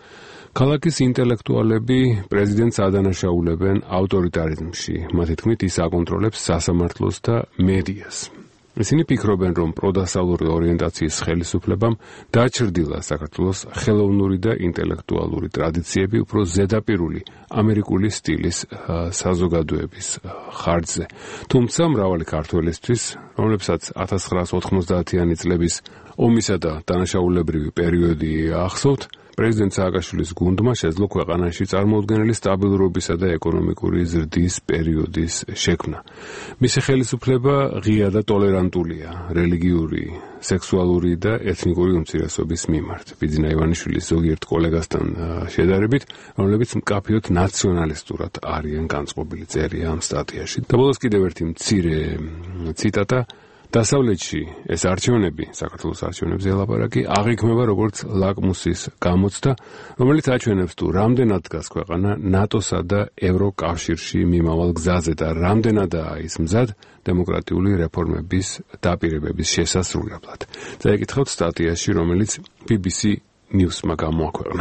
ქალაქის ინტელექტუალები პრეზიდენტს ადანაშაულებენ ავტორიტარიზმში. მათი თქმით, ის აკონტროლებს სასამართლოს და მედიას. ისინი ფიქრობენ, რომ პროდასავლური ორიენტაციის ხელისუფლებამ დაჩრდილა საქართველოს ხელოვნური და ინტელექტუალური ტრადიციები უფრო ზედაპირული ამერიკული სტილის საზოგადოების ხარჯზე. თუმცა მრავალი ქართველისთვის, რომლებსაც ათას ცხრაას ოთხმოცდაათიანი წლების ომისა და დანაშაულებრივი პერიოდი ახსოვთ, პრეზიდენტ სააკაშვილის გუნდმა შეძლო ქვეყანაში წარმოუდგენელი სტაბილურობისა და ეკონომიკური ზრდის პერიოდის შექმნა. მისი ხელისუფლება ღია და ტოლერანტულია რელიგიური, სექსუალური და ეთნიკური უმცირესობის მიმართ. ბიძინა ივანიშვილის ზოგიერთ კოლეგასთან შედარებით, რომლებიც მკაფიოდ ნაციონალისტურად არიან განწყობილი, წერია ამ სტატიაში. და ბოლოს კიდევ ერთი მცირე ციტატა. დასავლეთში ეს არჩევნები, საქართველოს არჩევნებზე ელაპარაკი, აღიქმება როგორც ლაკმუსის გამოცდა, რომელიც აჩვენებს თუ რამდენად დგას ქვეყანა ნატოსა და ევროკავშირში მიმავალ გზაზე და რამდენადაა ის მზად დემოკრატიული რეფორმების დაპირებების შესასრულებლად. წაიკითხავთ სტატიაში, რომელიც ბი ბი სი News-მა გამოაქვეყნა.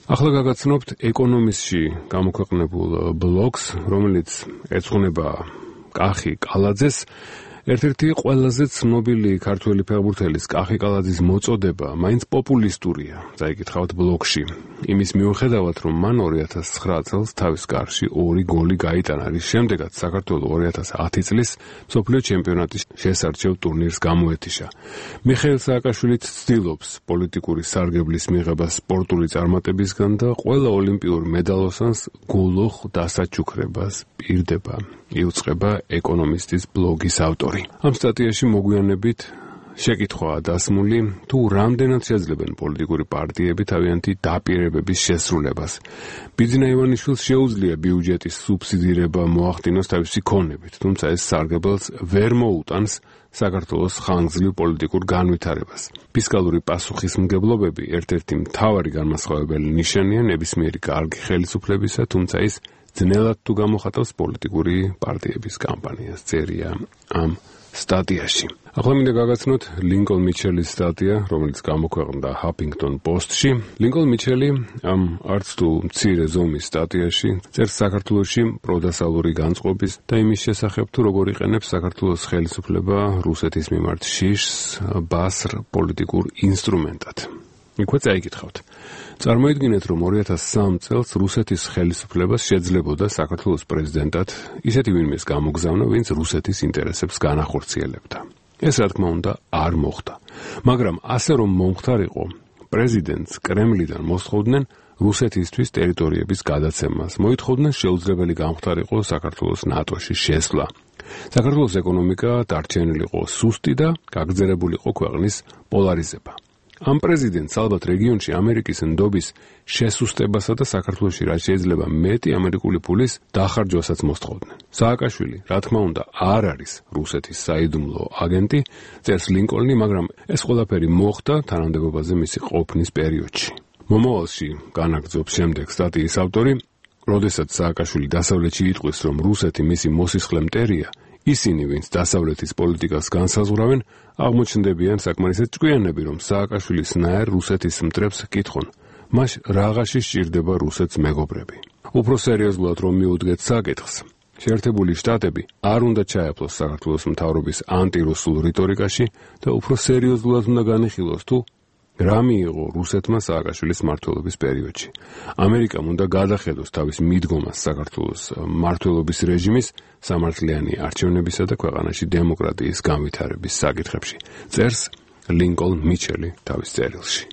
ახლა გაგაცნობთ ეკონომისტში გამოქვეყნებულ ბლოგს, რომელიც ეძღვნება კახი კალაძეს. ერთ-ერთი ყველაზე ცნობილი ქართველი ფეხბურთელის კახი კალაძის მოწოდება მაინც პოპულისტურია, წაიკითხავთ ბლოგში. იმის მიუხედავად, რომ მან ორი ათას ცხრა წელს თავის კარში ორი გოლი გაიტანა, რის შემდეგაც საქართველოს ორი ათას ათი წლის მსოფლიო ჩემპიონატის შესარჩევ ტურნირს გამოეთიშა. მიხეილ სააკაშვილიც ცდილობს პოლიტიკური სარგებლის მიღება სპორტული წარმატებისგან და ყველა ოლიმპიურ მედალოსანს გულუხ დასაჩუქრებას პირდება. იუწყება ეკონომისტის ბლოგის ავტორი. ამ სტატიაში მოგვიანებით შეკითხვაა დასმული, თუ რამდენად შეძლებენ პოლიტიკური პარტიები თავიანთი დაპირებების შესრულებას. ბიძინა ივანიშვილს შეუძლია ბიუჯეტის სუბსიდირება მოახდინოს თავისი ქონებით, თუმცა ეს სარგებელს ვერ მოუტანს საქართველოს ხანგრძლივ პოლიტიკურ განვითარებას. ფისკალური პასუხისმგებლობები ერთ-ერთი მთავარი განმასხვავებელი ნიშანია ნებისმიერი კარგი ხელისუფლებისა, თუმცა ის ძნელად თუ გამოხატავს პოლიტიკური პარტიების კამპანიას, წერია ამ სტატიაში. ახლა მინდა გაგაცნოთ ლინკოლ მიჩელის სტატია, რომელიც გამოქვეყნდა ჰაფინგტონ პოსტში. ლინკოლ მიჩელი ამ არც თუ მცირე ზომის სტატიაში წერს საქართველოში პროდასალური განწყობის და იმის შესახებ, თუ როგორ იყენებს საქართველოს ხელისუფლება რუსეთის მიმართ შიშს ბასრ პოლიტიკურ ინსტრუმენტად. იქვე წაიკითხავთ. წარმოიდგინეთ, რომ ორი ათას სამ წელს რუსეთის ხელისუფლებას შეძლებოდა საქართველოს პრეზიდენტად ისეთი ვინმეს გამოგზავნა, ვინც რუსეთის ინტერესებს განახორციელებდა. ეს რა თქმა უნდა არ მოხდა. მაგრამ ასე რომ მომხდარიყო, პრეზიდენტს კრემლიდან მოსთხოვდნენ რუსეთისთვის ტერიტორიების გადაცემას, მოითხოვდნენ შეუძლებელი გამხდარიყო საქართველოს ნატოში შესვლა. საქართველოს ეკონომიკა დარჩენილიყო სუსტი და გაგრძელებულიყო ქვეყნის პოლარიზება. ამ პრეზიდენტს ალბათ რეგიონში ამერიკის ნდობის შესუსტებასა და საქართველოში რაც შეიძლება მეტი ამერიკული ფულის დახარჯვასაც მოსთხოვდნენ. სააკაშვილი, რა თქმა უნდა, არ არის რუსეთის საიდუმლო აგენტი, წერს ლინკოლნი, მაგრამ ეს ყველაფერი მოხდა თანამდებობაზე მისი ყოფნის პერიოდში. მომავალში განაგრძობს შემდეგ სტატიის ავტორი, როდესაც სააკაშვილი დასავლეთში იტყვის, რომ რუსეთი მისი მოსისხლე მტერია, ისინი, ვინც დასავლეთის პოლიტიკას განსაზღვრავენ, აღმოჩნდებიან საკმარისად ჭკვიანები, რომ სააკაშვილის ნაერ რუსეთის მტრებს კითხონ, მას რაღაცი სჭირდება რუსეთს მეგობრები. უფრო სერიოზულად რომ მიუდგეთ საკითხს, შეერთებული შტატები არ უნდა ჩაეფლოს საქართველოს მთავრობის ანტირუსულ რიტორიკაში და უფრო სერიოზულად უნდა განიხილოს, თუ რა მიიღო რუსეთმა სააკაშვილის მმართველობის პერიოდში. ამერიკამ უნდა გადახედოს თავის მიდგომას საქართველოს მმართველობის რეჟიმის სამართლიანი არჩევნებისა და ქვეყანაში დემოკრატიის განვითარების საკითხებში, წერს ლინკოლ მიჩელი თავის წერილში.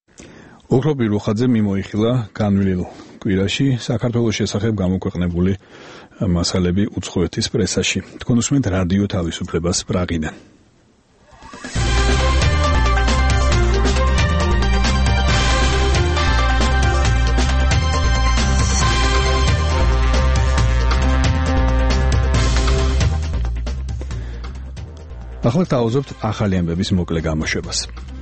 ოქრო პირუხაძე მიმოიხილა განვლილ კვირაში საქართველოს შესახებ გამოქვეყნებული მასალები უცხოეთის პრესაში. თქვენ უსმენთ რადიო თავისუფლებას პრაღიდან. ახლა თავაზობთ ახალი ამბების მოკლე გამოშვებას.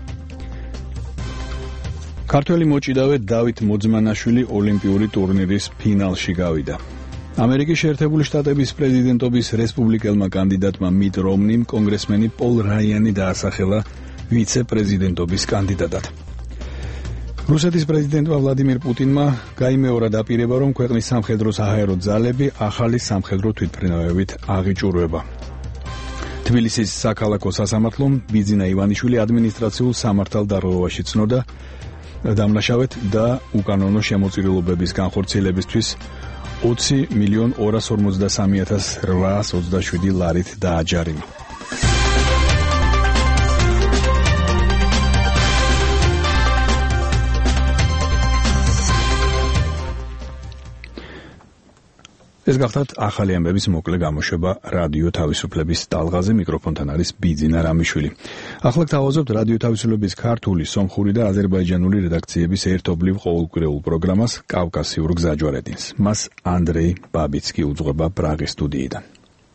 ქართველი მოჭიდავე დავით მოძმანაშვილი ოლიმპიური ტურნირის ფინალში გავიდა. ამერიკის შეერთებული შტატების პრეზიდენტობის რესპუბლიკელმა კანდიდატმა მიტ რომნიმ კონგრესმენი პოლ რაიანი დაასახელა ვიცე-პრეზიდენტობის კანდიდატად. რუსეთის პრეზიდენტმა ვლადიმირ პუტინმა გაიმეორა დაპირება, რომ ქვეყნის სამხედრო საჰაერო ძალები ახალი სამხედრო თვითმფრინავებით აღიჭურვება. თბილისის საქალაქო სასამართლომ ბიძინა ივანიშვილი ადმინისტრაციულ სამართალდარღვევაში ცნოდა დამნაშავედ და უკანონო შემოწირულობების განხორციელებისთვის ოცი მილიონ ორას ორმოცდასამი ათას რვაას ოცდაშვიდი ლარით დააჯარიმა. ეს გახდათ ახალი ამბების მოკლე გამოშვება რადიო თავისუფლების ტალღაზე, მიკროფონთან არის ბიძინა რამიშვილი. ახლა გთავაზობთ რადიო თავისუფლების ქართული, სომხური და აზერბაიჯანული რედაქციების ერთობლივ ყოველკვირეულ პროგრამას კავკასიურ გზაჯვარედინს. მას ანდრეი ბაბიცკი უძღვება პრაღის სტუდიიდან.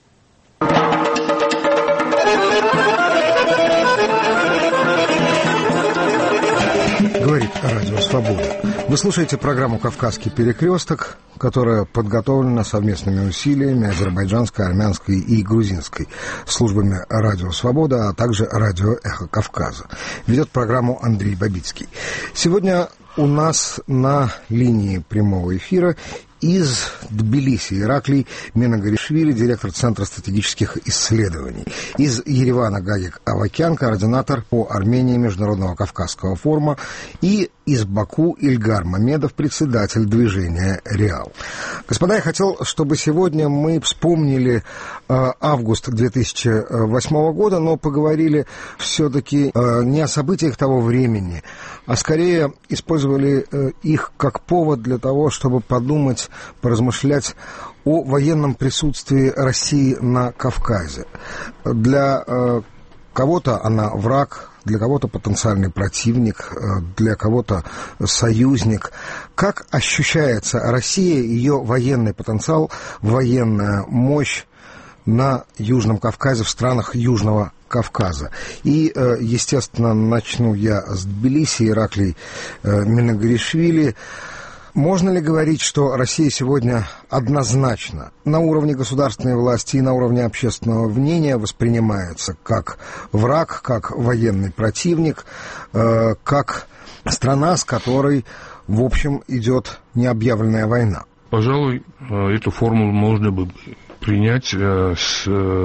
Говорит Радио Свобода. Вы слушаете программу «Кавказский перекресток», которая подготовлена совместными усилиями азербайджанской, армянской и грузинской службами Радио Свобода, а также Радио Эхо Кавказа. Ведет программу Андрей Бабицкий. Сегодня у нас на линии прямого эфира из Тбилиси Ираклий Минагаришвили, директор Центра стратегических исследований. Из Еревана Гагик Авакян, координатор по Армении Международного Кавказского форума. И из Баку Ильгар Мамедов, председатель движения «Реал». Господа, я хотел, чтобы сегодня мы вспомнили э, август две тысячи восьмого года, но поговорили все-таки э, не о событиях того времени, а скорее использовали э, их как повод для того, чтобы подумать, поразмышлять о военном присутствии России на Кавказе. Для э, кого-то она враг, для кого-то потенциальный противник, для кого-то союзник. Как ощущается Россия, ее военный потенциал, военная мощь на Южном Кавказе, в странах Южного Кавказа? И, естественно, начну я с Тбилиси, Ираклий Минагаришвили. Можно ли говорить, что Россия сегодня однозначно на уровне государственной власти и на уровне общественного мнения воспринимается как враг, как военный противник, э, как страна, с которой, в общем, идет необъявленная война? Пожалуй, эту формулу можно бы принять с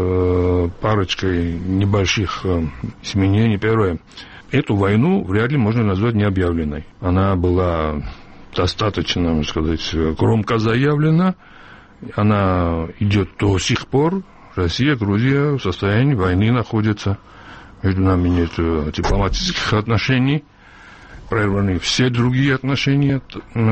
парочкой небольших изменений. Первое. Эту войну вряд ли можно назвать необъявленной. Она была достаточно, можно сказать, громко заявлена. Она идет до сих пор. Россия, Грузия в состоянии войны находятся. Между нами нет дипломатических отношений. Прерваны все другие отношения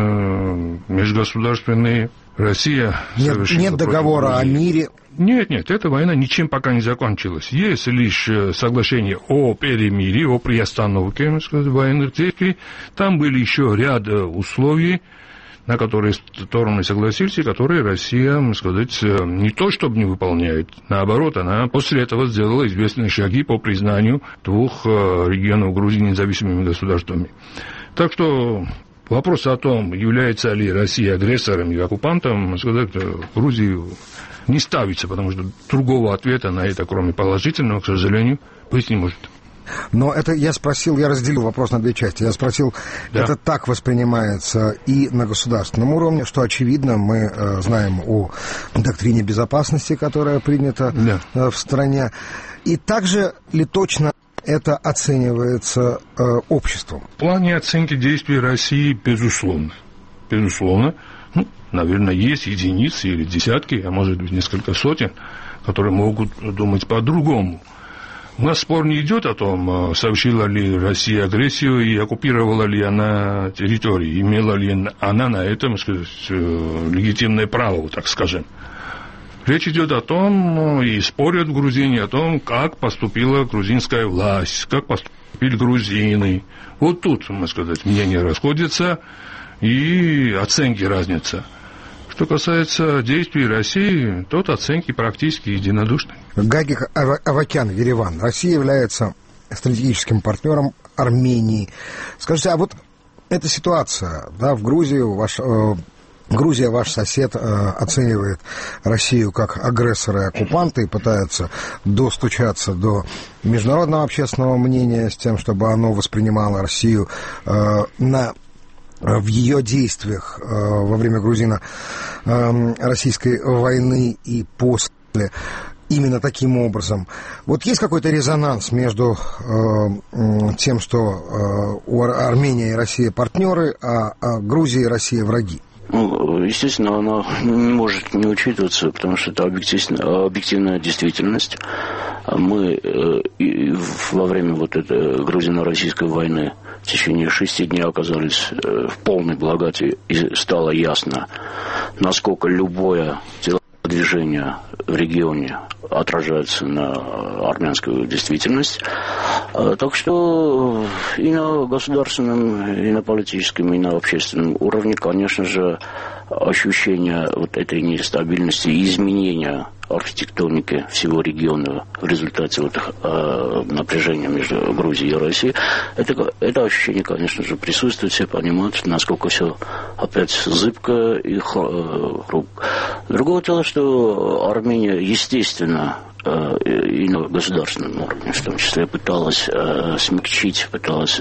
межгосударственные. Россия нет, нет договора о мире. Нет, нет, эта война ничем пока не закончилась. Есть лишь соглашение о перемирии, о приостановке, можно сказать, военных действий. Там были еще ряд условий, на которые стороны согласились, и которые Россия, можно сказать, не то чтобы не выполняет. Наоборот, она после этого сделала известные шаги по признанию двух регионов Грузии независимыми государствами. Так что вопрос о том, является ли Россия агрессором или оккупантом, можно сказать, Грузию не ставится, потому что другого ответа на это, кроме положительного, к сожалению, быть не может. Но это я спросил, я разделил вопрос на две части. Я спросил, да. Это так воспринимается и на государственном уровне, что, очевидно, мы э, знаем о доктрине безопасности, которая принята да. э, в стране. И также ли точно это оценивается э, обществом? В плане оценки действий России, безусловно. Безусловно. Ну, наверное, есть единицы или десятки, а может быть несколько сотен, которые могут думать по-другому. У нас спор не идет о том, совершила ли Россия агрессию и оккупировала ли она территории, имела ли она на этом, сказать, легитимное право, так скажем. Речь идет о том, и спорят в Грузии о том, как поступила грузинская власть, как поступили грузины. Вот тут, можно сказать, мнения расходятся и оценки разнятся. Что касается действий России, то оценки практически единодушны. Гагик Авакян, Ереван. Россия является стратегическим партнером Армении. Скажите, а вот эта ситуация, да, в Грузии, ваш, э, Грузия, ваш сосед, э, оценивает Россию как агрессора и оккупанта и пытается достучаться до международного общественного мнения с тем, чтобы оно воспринимало Россию э, на... в ее действиях э, во время грузино-российской войны и после именно таким образом. Вот есть какой-то резонанс между э, тем, что э, у Армения и Россия партнеры, а, а Грузия и Россия враги? Ну, естественно, она не может не учитываться, потому что это объективная, объективная действительность. Мы э, во время вот этой грузино-российской войны в течение шести дней оказались э, в полной благодати, и стало ясно, насколько любое телодвижение в регионе отражается на армянскую действительность. А, так что и на государственном, и на политическом, и на общественном уровне, конечно же, ощущение вот этой нестабильности и изменения архитектоники всего региона в результате вот, э, напряжения между Грузией и Россией, это, это ощущение, конечно же, присутствует, все понимают, насколько все опять зыбко и хрупко. Другое дело, что Армения, естественно, и на государственном уровне, в том числе пыталась смягчить, пыталась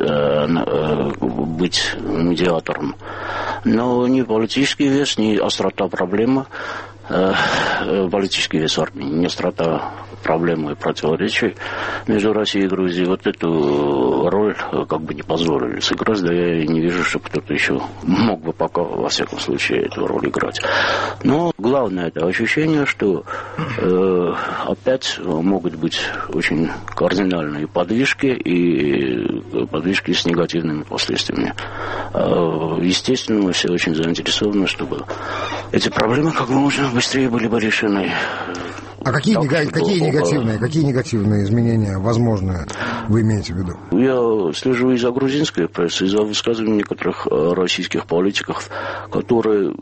быть медиатором. Но ни политический вес, ни острота проблемы, политический вес Армении, ни острота проблемы и противоречий между Россией и Грузией вот эту роль как бы не позволили сыграть, да я и не вижу, что кто-то еще мог бы пока, во всяком случае, эту роль играть. Но главное это ощущение, что э, опять могут быть очень кардинальные подвижки и подвижки с негативными последствиями. Э, естественно, мы все очень заинтересованы, чтобы эти проблемы как можно быстрее были бы решены. А какие, так, нега- какие, негативные, какие негативные изменения возможны, вы имеете в виду? Я слежу и за грузинской прессой, и за высказываниями некоторых российских политиков, которые,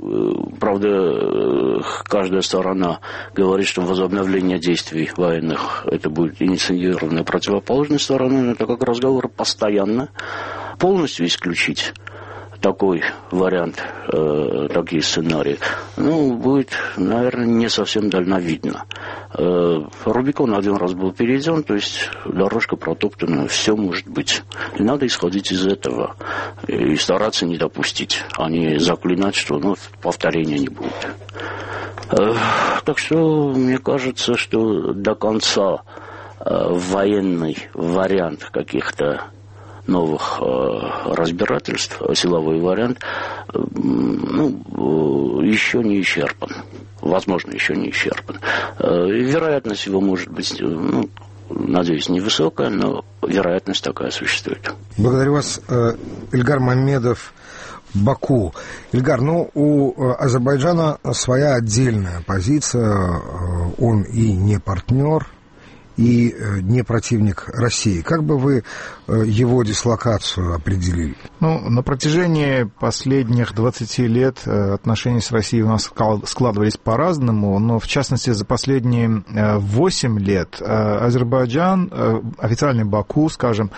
правда, каждая сторона говорит, что возобновление действий военных это будет инициировано противоположной стороной, но это как разговоры постоянно. Полностью исключить такой вариант, э, такие сценарии, ну, будет, наверное, не совсем дальновидно. Э, Рубикон один раз был перейден, то есть дорожка протоптана, все может быть. И надо исходить из этого и стараться не допустить, а не заклинать, что ну, повторения не будет. Э, так что, мне кажется, что до конца э, военный вариант каких-то новых э, разбирательств, силовой вариант, э, ну, еще не исчерпан. Возможно, еще не исчерпан. Э, вероятность его может быть, ну, надеюсь, невысокая, но вероятность такая существует. Благодарю вас, э, Ильгар Мамедов, Баку. Ильгар, ну, у Азербайджана своя отдельная позиция, он и не партнер, и не противник России. Как бы вы его дислокацию определили? Ну, на протяжении последних двадцати лет отношения с Россией у нас складывались по-разному, но, в частности, за последние восемь лет Азербайджан, официальный Баку, скажем,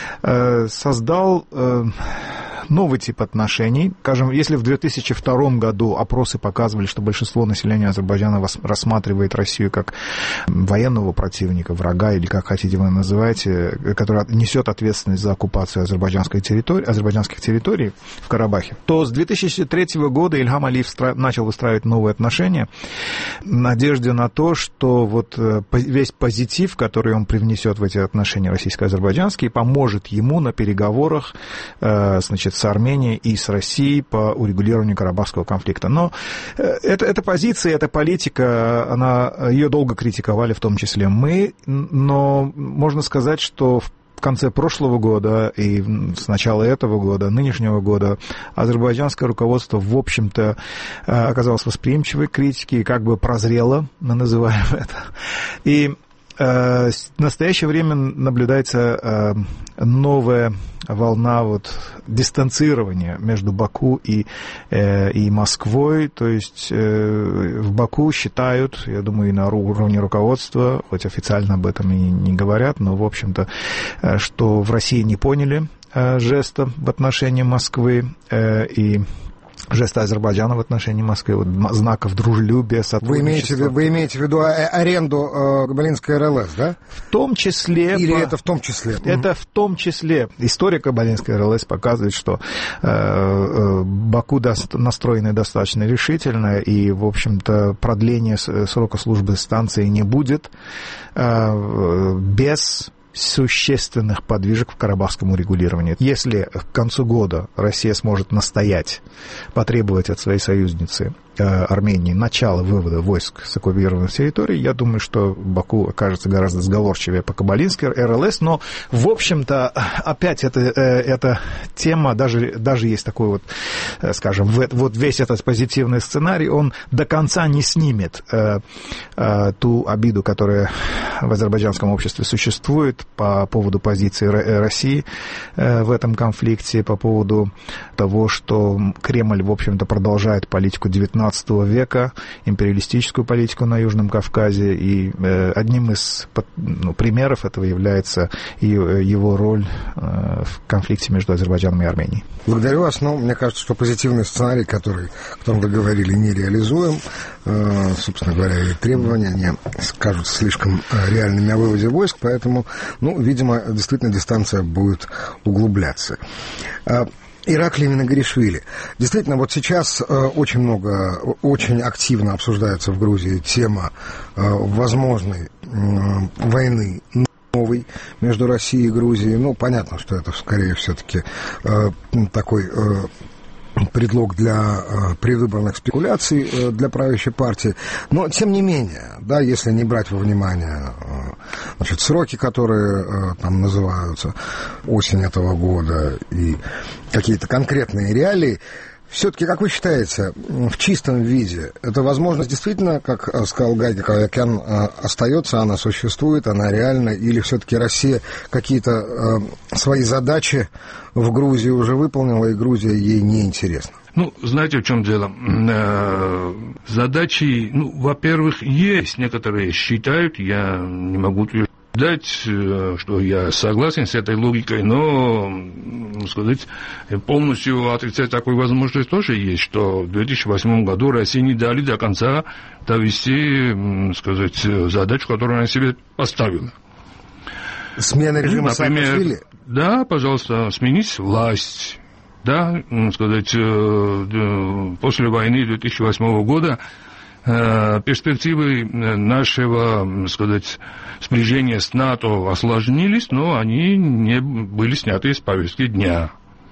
создал новый тип отношений. Скажем, если в две тысячи втором году опросы показывали, что большинство населения Азербайджана рассматривает Россию как военного противника, врага, или как хотите вы называете, который несет ответственность за оккупацию азербайджанской территории, азербайджанских территорий в Карабахе, то с две тысячи третьего года Ильхам Алиев начал выстраивать новые отношения в надежде на то, что вот весь позитив, который он привнесет в эти отношения российско-азербайджанские, поможет ему на переговорах, значит, с Арменией и с Россией по урегулированию Карабахского конфликта. Но это, эта позиция, эта политика, она, ее долго критиковали, в том числе мы, но можно сказать, что в в конце прошлого года и с начала этого года, нынешнего года, азербайджанское руководство, в общем-то, оказалось восприимчивой к критике и как бы прозрело, мы называем это. И в настоящее время наблюдается новая волна вот дистанцирования между Баку и, и Москвой. То есть в Баку считают, я думаю, и на уровне руководства, хоть официально об этом и не говорят, но, в общем-то, что в России не поняли жеста в отношении Москвы и жеста Азербайджана в отношении Москвы, вот, знаков дружелюбия, сотрудничества. Вы имеете, вы имеете в виду аренду э, Кабалинской РЛС, да? В том числе... Или по... это в том числе? Это в том числе. История Кабалинской РЛС показывает, что э, э, Баку до... настроены достаточно решительно, и, в общем-то, продление срока службы станции не будет э, без существенных подвижек в карабахском урегулировании. Если к концу года Россия сможет настоять, потребовать от своей союзницы э, Армении начала вывода войск с оккупированных территорий, я думаю, что Баку окажется гораздо сговорчивее по Кабалинской РЛС, но, в общем-то, опять эта, э, эта тема, даже, даже есть такой вот, э, скажем, в, вот весь этот позитивный сценарий, он до конца не снимет э, э, ту обиду, которая в азербайджанском обществе существует по поводу позиции России в этом конфликте, по поводу того, что Кремль, в общем-то, продолжает политику девятнадцатого века, империалистическую политику на Южном Кавказе, и одним из ну, примеров этого является и его роль в конфликте между Азербайджаном и Арменией. Благодарю вас. Но мне кажется, что позитивный сценарий, который, о котором вы говорили, не реализуем. Собственно говоря, и требования не кажутся слишком реальными о выводе войск, поэтому, ну, видимо, действительно дистанция будет углубляться. Ираклий Минагаришвили. Действительно, вот сейчас э, очень много, очень активно обсуждается в Грузии тема э, возможной э, войны новой между Россией и Грузией. Ну, понятно, что это скорее все-таки э, такой э, предлог для э, предвыборных спекуляций э, для правящей партии. Но, тем не менее, да, если не брать во внимание э, значит, сроки, которые э, там называются, осень этого года и какие-то конкретные реалии, все-таки, как вы считаете, в чистом виде эта возможность действительно, как сказал Гагик Авакян, остается, она существует, она реальна, или все-таки Россия какие-то свои задачи в Грузии уже выполнила, и Грузия ей не интересна? Ну, знаете, в чем дело? Задачи, ну, во-первых, есть. Некоторые считают, я не могу дать, что я согласен с этой логикой, но, сказать, полностью отрицать такую возможность тоже есть, что в две тысячи восьмом году России не дали до конца довести, сказать, задачу, которую она себе поставила. Смена режима ну, например, Саакашвили? Да, пожалуйста, сменить власть. Да, сказать, после войны две тысячи восьмого года перспективы нашего, сказать, сближения с НАТО осложнились, но они не были сняты с повестки дня.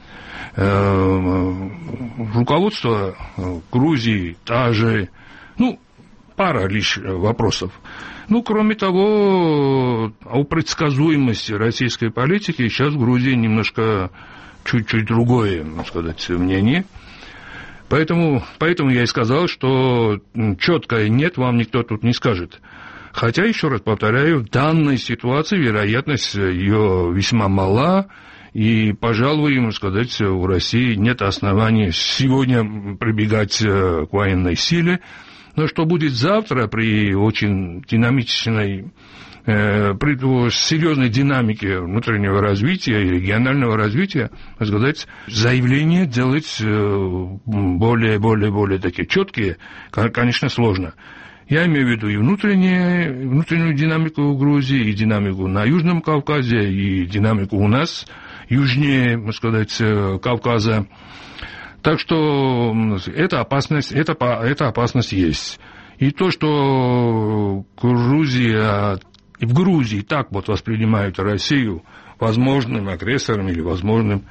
Руководство Грузии та же, ну, пара лишь вопросов. Ну, кроме того, о предсказуемости российской политики сейчас в Грузии немножко чуть-чуть другое, так сказать, мнение. Поэтому, поэтому я и сказал, что четко нет, вам никто тут не скажет. Хотя, еще раз повторяю, в данной ситуации вероятность ее весьма мала, и, пожалуй, ему сказать, у России нет оснований сегодня прибегать к военной силе. Но что будет завтра при очень динамичной, при серьезной динамике внутреннего развития и регионального развития, сказать, заявления делать более, более, более такие четкие, конечно, сложно. Я имею в виду и внутреннюю, внутреннюю динамику в Грузии, и динамику на Южном Кавказе, и динамику у нас, южнее, можно сказать, Кавказа. Так что эта опасность, эта, эта опасность есть. И то, что Грузия, в Грузии так вот воспринимают Россию возможным агрессором или возможным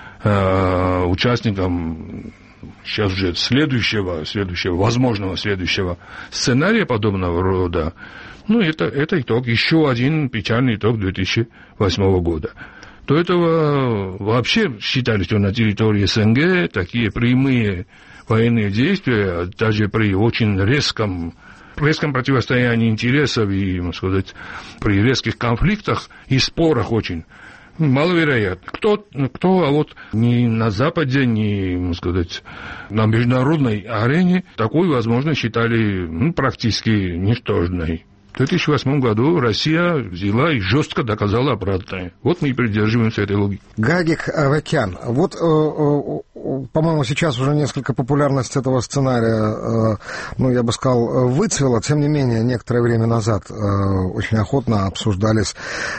э, участником сейчас уже следующего, следующего, возможного следующего сценария подобного рода, ну, это, это итог, еще один печальный итог две тысячи восьмого года. До этого вообще считали, что на территории СНГ такие прямые военные действия, даже при очень резком, резком противостоянии интересов и, можно сказать, при резких конфликтах и спорах очень маловероятно. Кто, кто, а вот ни на Западе, ни, можно сказать, на международной арене такой возможность считали ну, практически ничтожной. В две тысячи восьмом году Россия взяла и жестко доказала обратное. Вот мы и придерживаемся этой логики. Гагик Авакян, вот, э, э, по-моему, сейчас уже несколько популярность этого сценария, э, ну, я бы сказал, выцвела. Тем не менее, некоторое время назад э, очень охотно обсуждались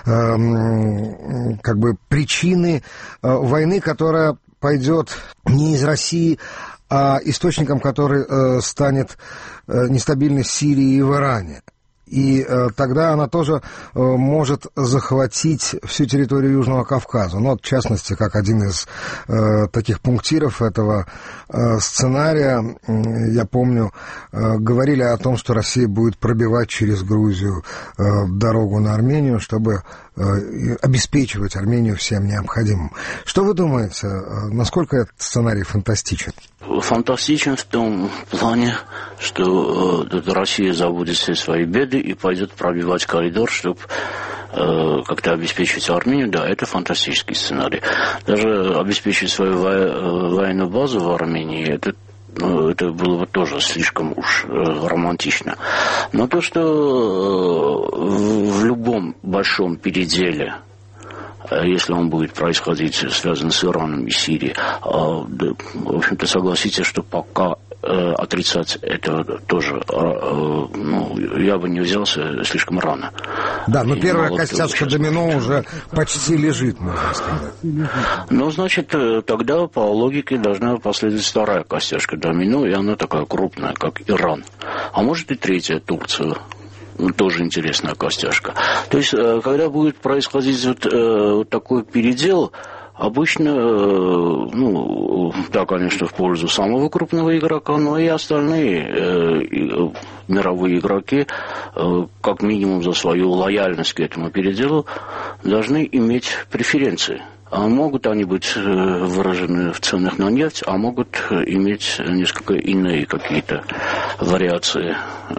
э, как бы причины э, войны, которая пойдет не из России, а источником, который э, станет э, нестабильность в Сирии и в Иране. И э, тогда она тоже э, может захватить всю территорию Южного Кавказа. Ну, в частности, как один из э, таких пунктиров этого э, сценария, э, я помню, э, говорили о том, что Россия будет пробивать через Грузию э, дорогу на Армению, чтобы э, обеспечивать Армению всем необходимым. Что вы думаете, э, насколько этот сценарий фантастичен? Фантастичен в том плане, что э, Россия забудет все свои беды и пойдет пробивать коридор, чтобы э, как-то обеспечить Армению. Да, это фантастический сценарий. Даже обеспечить свою во- военную базу в Армении, это ну, это было бы тоже слишком уж романтично. Но то, что в любом большом переделе, если он будет происходить, связан с Ираном и Сирией, в общем-то, согласитесь, что пока отрицать это тоже, ну, я бы не взялся слишком рано. Да, но и первая костяшка домино уже почти лежит, можно сказать. Ну, значит, тогда по логике должна последовать вторая костяшка домино, и она такая крупная, как Иран. А может и третья, Турция. Тоже интересная костяшка. То есть, когда будет происходить вот, вот такой передел, обычно, ну, да, конечно, в пользу самого крупного игрока, но и остальные э, мировые игроки, э, как минимум за свою лояльность к этому переделу, должны иметь преференции. А могут они быть выражены в ценах на нефть, а могут иметь несколько иные какие-то вариации.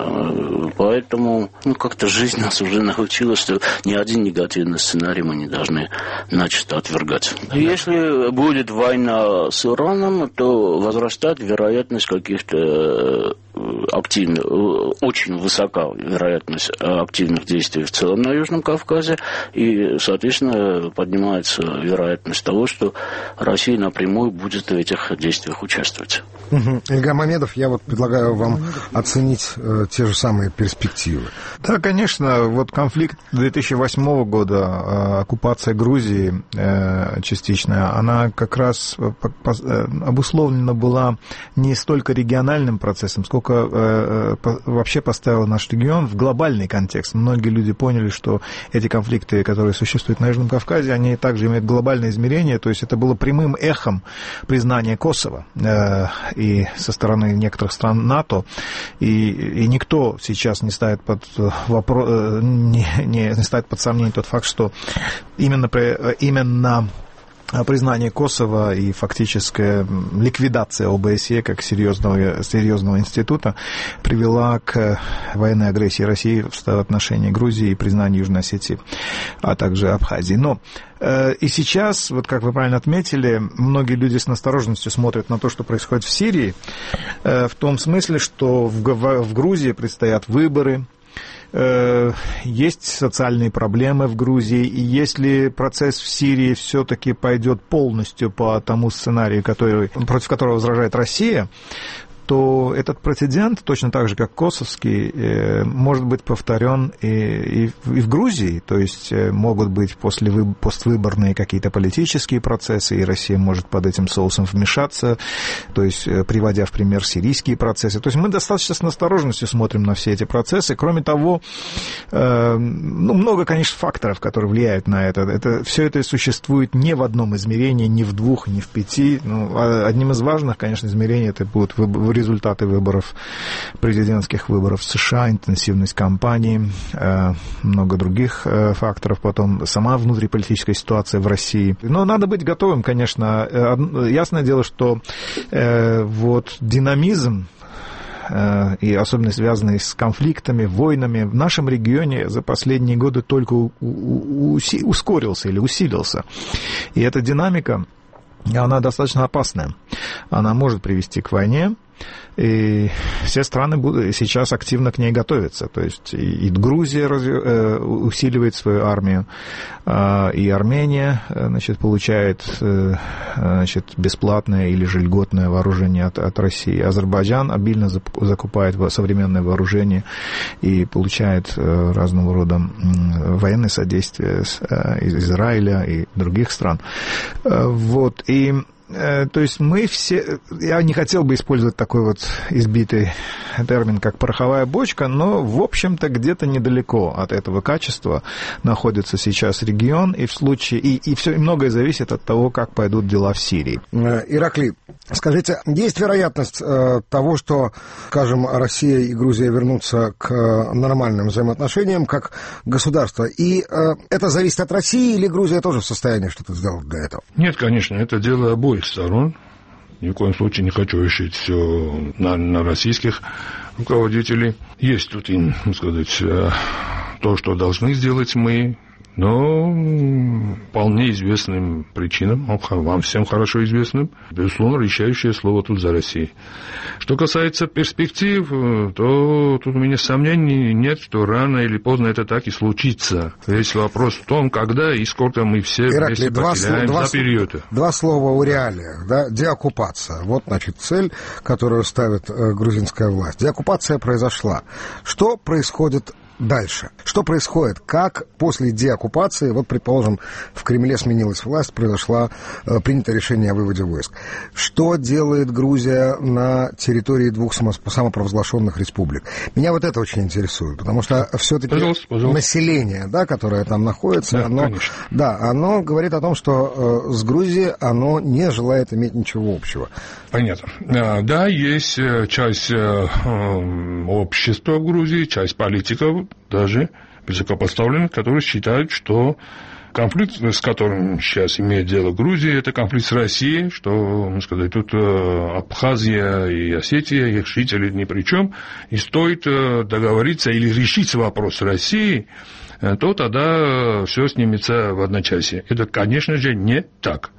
Поэтому, ну, как-то жизнь нас уже научила, что ни один негативный сценарий мы не должны начисто отвергать. Если будет война с Ираном, то возрастает вероятность каких-то активных, очень высока вероятность активных действий в целом на Южном Кавказе, и, соответственно, поднимается вероятность того, что Россия напрямую будет в этих действиях участвовать. Угу. Ильгар Мамедов, я вот предлагаю вам оценить э, те же самые перспективы. Да, конечно, вот конфликт две тысячи восьмого года, э, оккупация Грузии э, частичная, она как раз по, по, э, обусловлена была не столько региональным процессом, сколько э, по, вообще поставила наш регион в глобальный контекст. Многие люди поняли, что эти конфликты, которые существуют на Южном Кавказе, они также имеют глобальное измерение, то есть это было прямым эхом признания Косово э, и со стороны некоторых стран НАТО, и, и никто сейчас не ставит под вопрос, не, не, не ставит под сомнение тот факт, что именно, именно признание Косово и фактическая ликвидация ОБСЕ как серьезного, серьезного института привела к военной агрессии России в отношении Грузии и признанию Южной Осетии, а также Абхазии. Но э, и сейчас, вот как вы правильно отметили, многие люди с настороженностью смотрят на то, что происходит в Сирии, э, в том смысле, что в, в, в Грузии предстоят выборы, есть социальные проблемы в Грузии, и если процесс в Сирии все-таки пойдет полностью по тому сценарию, который, против которого возражает Россия, то этот прецедент, точно так же, как косовский, может быть повторен и, и, и в Грузии. То есть могут быть после вы, поствыборные какие-то политические процессы, и Россия может под этим соусом вмешаться, то есть приводя в пример сирийские процессы. То есть мы достаточно с настороженностью смотрим на все эти процессы. Кроме того, э, ну, много, конечно, факторов, которые влияют на это. это. Все это существует не в одном измерении, не в двух, не в пяти. Ну, одним из важных, конечно, измерений это будут выборы, результаты выборов, президентских выборов в США, интенсивность кампании, много других факторов, потом сама внутриполитическая ситуация в России. Но надо быть готовым, конечно. Ясное дело, что вот динамизм и особенно связанные с конфликтами, войнами в нашем регионе за последние годы только ускорился или усилился. И эта динамика, она достаточно опасная. Она может привести к войне, и все страны будут сейчас активно к ней готовятся. То есть и Грузия разве, усиливает свою армию, и Армения, значит, получает, значит, бесплатное или же льготное вооружение от, от России. Азербайджан обильно закупает современное вооружение и получает разного рода военное содействие из Израиля и других стран. Вот. И то есть мы все, я не хотел бы использовать такой вот избитый термин, как пороховая бочка, но, в общем-то, где-то недалеко от этого качества находится сейчас регион, и в случае, и, и все, и многое зависит от того, как пойдут дела в Сирии. Ираклий, скажите, есть вероятность э, того, что, скажем, Россия и Грузия вернутся к нормальным взаимоотношениям как государство, и э, это зависит от России, или Грузия тоже в состоянии что-то сделать для этого? Нет, конечно, это дело обоих сторон. Ни в коем случае не хочу решить все на, на российских руководителей. Есть тут, так сказать, то, что должны сделать мы, Но вполне известным причинам, вам всем хорошо известным, безусловно, решающее слово тут за Россией. Что касается перспектив, то тут у меня сомнений нет, что рано или поздно это так и случится. Весь вопрос в том, когда и сколько мы все Ираклий, вместе потеряем два, за период. Два слова о реалиях. Да? Деоккупация. Вот, значит, цель, которую ставит э, грузинская власть. Деоккупация произошла. Что происходит дальше? Что происходит? Как после деоккупации, вот, предположим, в Кремле сменилась власть, произошло, э, принято решение о выводе войск. Что делает Грузия на территории двух самопровозглашенных республик? Меня вот это очень интересует, потому что все-таки пожалуйста, пожалуйста. население, да, которое там находится, да, оно, да, оно говорит о том, что э, с Грузией оно не желает иметь ничего общего. Понятно. Да, есть часть общества в Грузии, часть политиков, даже высокопоставленных, которые считают, что конфликт, с которым сейчас имеет дело Грузия, это конфликт с Россией, что, ну, сказать, тут Абхазия и Осетия, их жители ни при чем, и стоит договориться или решить вопрос с Россией, то тогда все снимется в одночасье. Это, конечно же, не так.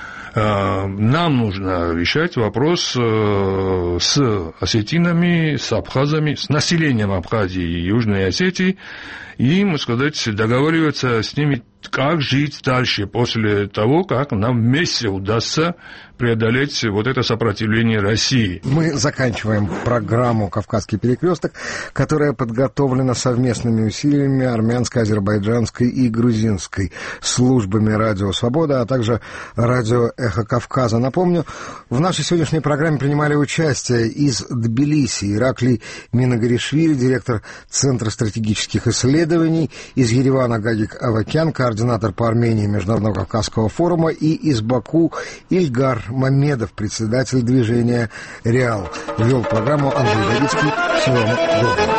Нам нужно решать вопрос с осетинами, с абхазами, с населением Абхазии и Южной Осетии, и, можно сказать, договариваться с ними, как жить дальше после того, как нам вместе удастся преодолеть вот это сопротивление России. Мы заканчиваем программу «Кавказский перекресток», которая подготовлена совместными усилиями армянской, азербайджанской и грузинской службами «Радио Свобода», а также «Радио Эхо Кавказа». Напомню, в нашей сегодняшней программе принимали участие из Тбилиси Ираклий Минагаришвили, директор Центра стратегических исследований, из Еревана Гагик Авакян, координатор по Армении Международного Кавказского форума, и из Баку Ильгар Мамедов, председатель движения «Реал». Вел программу Андрей Давидский. Всего вам доброго.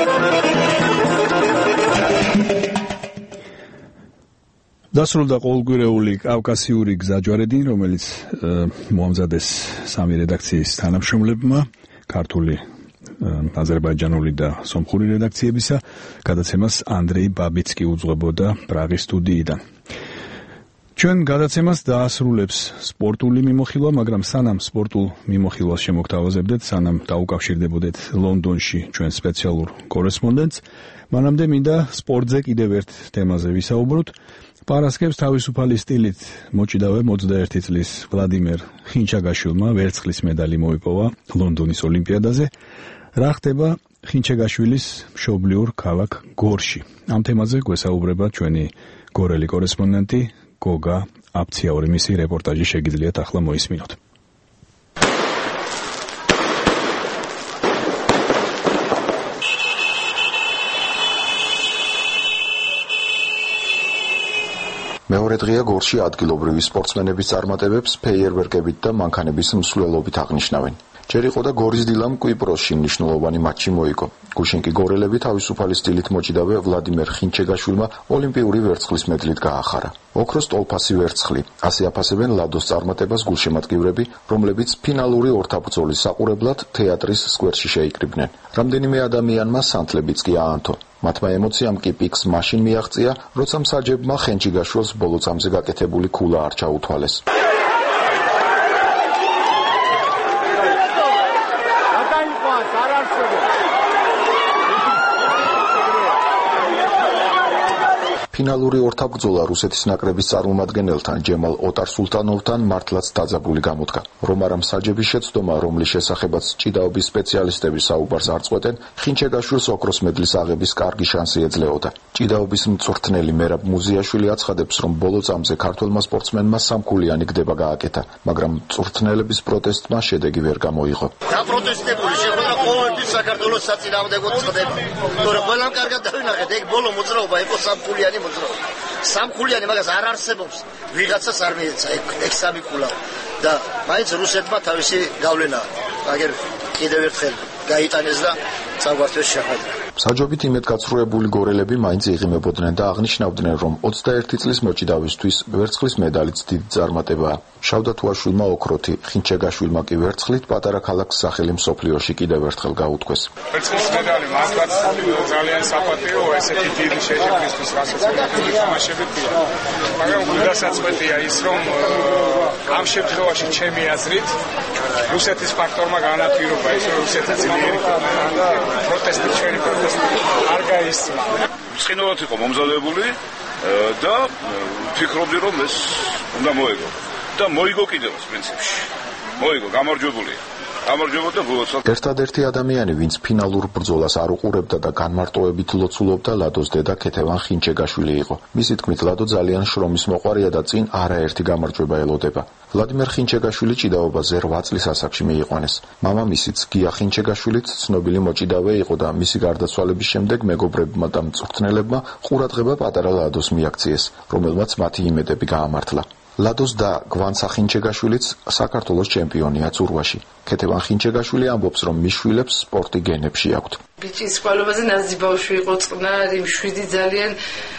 დასრულდა ყოველგვარეული კავკასიური გზაჯვარედი, რომელიც მოამზადეს სამი რედაქციის თანამშრომლებმა, ქართული, აზერბაიჯანული და სომხური რედაქციებისა, გადაცემას ანდრეი ბაბიცკი უძღვებოდა პრაღის სტუდიიდან. ჩვენ გადაცემას დაასრულებს სპორტული მიმოხილვა, მაგრამ სანამ სპორტულ მიმოხილვას შემოგთავაზებდეთ, სანამ დაუკავშირდებოდეთ ლონდონში ჩვენ სპეციალურ კორესპონდენტს, მანამდე მინდა სპორტზე კიდევ ერთ თემაზე ვისაუბროთ. პარასკევს თავისუფალი სტილით მოჭიდავე ოცდაერთი წლის ვლადიმერ ხინჩაგაშვილმა ვერცხლის მედალი მოიპოვა ლონდონის ოლიმპიადაზე. რა ხდება ხინჩაგაშვილის მშობლიურ ქალაქ გორში? ამ თემაზე გვესაუბრება ჩვენი გორელი კორესპონდენტი გოგა აფციაური. მისი რეპორტაჟი შეგიძლიათ ახლა მოისმინოთ. მეორე დღეა გორში ადგილობრივი სპორტსმენების წარმატებებს ფეიერვერკებით და მანქანების მსვლელობით აღნიშნავენ. ჯერ იყო და გორის დილამ კვიპროსში მნიშვნელოვანი მატჩი მოიგო. გუშინ კი გორელები თავისუფალი სტილით მოჭიდავე ვლადიმერ ხინჩეგაშვილმა ოლიმპიური ვერცხლის მედლით გაახარა. ოქროს ტოლფასი ვერცხლი. ასე აფასებენ ლადოს წარმატებას გულშემატკივრები, რომლებიც ფინალური ორთაბრძოლის საყურებლად თეატრის სკვერში შეიკრიბნენ. რამდენიმე ადამიანმა სანთლებიც კი აანთო. მათმა ემოციამ კი პიკს მაშინ მიაღწია, როცა მსაჯებმა ხინჩეგაშვილს ბოლო წამზე გაკეთებული ქულა არ ჩაუთვალეს. ფინალური ორთაბრძოლა რუსეთის ნაკრების წარმომადგენელთან ჯემალ ოტარ-სულთანოვთან მართლაც დაძაბული გამოდგა. რომ არა მსაჯების შეცდომა, რომლის შესახებაც ჭიდაობის სპეციალისტები საუბარს არ წყვეტენ, ხინჩეგაშვილს ოქროს მედლის აღების კარგი შანსი ეძლეოდა. ჭიდაობის მწვრთნელი მერაბ მუზიაშვილი აცხადებს, რომ ბოლო წამზე ქართველმა სპორტსმენმა სამქულიანი გდება გააკეთა, მაგრამ მწვრთნელების პროტესტმა შედეგი ვერ გამოიღო. დაპროტესტებული შეხვედრა ყოველთვის საქართველოს საწინააღმდეგო წოდები. თორე ყველამ კარგად დავინახეთ, ეგ ბოლო მოძრაობა იყო სამქულიანი სამქულიანი მაგას არ არსებობს, ვიღაცას არ მიეცა ეგ სამი ქულა და მაინც რუსეთმა თავისი გავლენა აგერ კიდევ ერთხელ გაიტანეს და წაგვართვეს შეხვედრა. საჯობით იმედგაცრუებული გორელები მაინც იღიმებოდნენ და აღნიშნავდნენ, რომ ოცდაერთი წლის მოჭიდავისთვის ვერცხლის მედალიც დიდი წარმატებაა. შავდათუაშვილმა ოქროთი, ხინჩეგაშვილმა კი ვერცხლით პატარა ქალაქს სახელი მსოფლიოში კიდევ ერთხელ გაუთქვეს. ვერცხლის მედალი მართლაც ძალიან საპატიოა, ესეთი დიდი შეჯიბრისთვის, რასაც მედალი თამაშებია. მაგრამ გულდასაწყვეტია ის, რომ ამ შემთხვევაში ჩემი აზრით რუსეთის ფაქტორმა განაპირობა ის, რომ რუსეთიც ამერიკა და პროტესტი ჩვენი პროტესტი არ გაისმა. მსხინველად იყო მომზადებული და ვფიქრობდი, რომ ეს უნდა მოიგო. და მოიგო კიდევაც პრინციპში. მოიგო, გამარჯვებულია. გამარჯვებოდა ბოლოსად. ერთადერთი ადამიანი, ვინც ფინალურ ბრძოლას არ უყურებდა და განმარტოებით ლოცულობდა, ლადოს დედა ქეთევან ხინჩეგაშვილი იყო. მისი თქმით, ლადო ძალიან შრომის მოყვარია და წინ არაერთი გამარჯვება ელოდება. ვლადიმერ ხინჩეგაშვილი ჭიდაობაზე რვა წლის ასაკში მიიყვანეს. მამამისიც, გია ხინჩეგაშვილიც ცნობილი მოჭიდავე იყო და მისი გარდაცვალების შემდეგ მეგობრებმა და მწვრთნელებმა ყურადღება პატარა ლადოს მიაქციეს, რომელმაც მათი იმედები გაამართლა. ლადოს და გვანცა ხინჩეგაშვილიც საქართველოს ჩემპიონია წურვაში. ქეთევან ხინჩეგაშვილი ამბობს, რომ მის შვილებს სპორტი გენებში აქვთ. ბიჭის ყვალობაზე ნაზი ბავშვი იყო წყნარი, მშვიდი ძალიან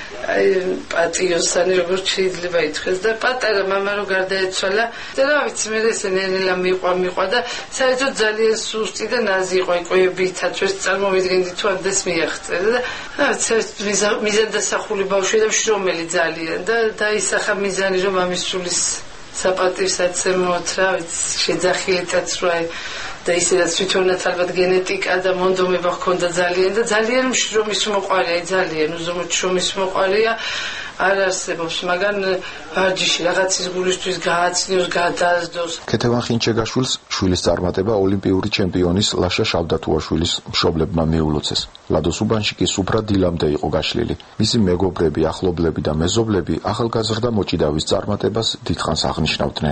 პატიოსანი, როგორც შეიძლება ითქვას და პატარა მამა რო გარდაეცვალა და რა ვიცი მე ეს ნენელა მიყვა მიყვა და საერთოდ ძალიან სუსტი და ნაზი იყო იყვებითაც ეს წარმოვიდგენდი თუ ამდეს მიაღწევდა და რა ვიცი მიზანდასახული ბავშვი და მშრომელი ძალიან და დაისახა მიზანი რომ ამის სულის საპატივსაც ემოთ რა ვიცი შეძახილითაც რა და ისედაც თვითონაც ალბათ გენეტიკა და მონდომება ჰქონდა ძალიან და ძალიან შრომის მოყარია, ძალიან უზომოდ შრომის მოყარია არ არსებობს, მაგრამ ვარჯიში რაღაცის გულისთვის გააცნიოს, გადაასდოს. ქეთევან ხინჩეგაშვილს შვილის წარმატება ოლიმპიური ჩემპიონის ლაშა შავდათუაშვილის მშობლებმა მიულოცეს. ლადოს უბანში კი სუფრა დილამდე იყო გაშლილი. მისი მეგობრები, ახლობლები და მეზობლები ახალგაზრდა მოჭიდავის წარმატებას დიდხანს აღნიშნავდნენ.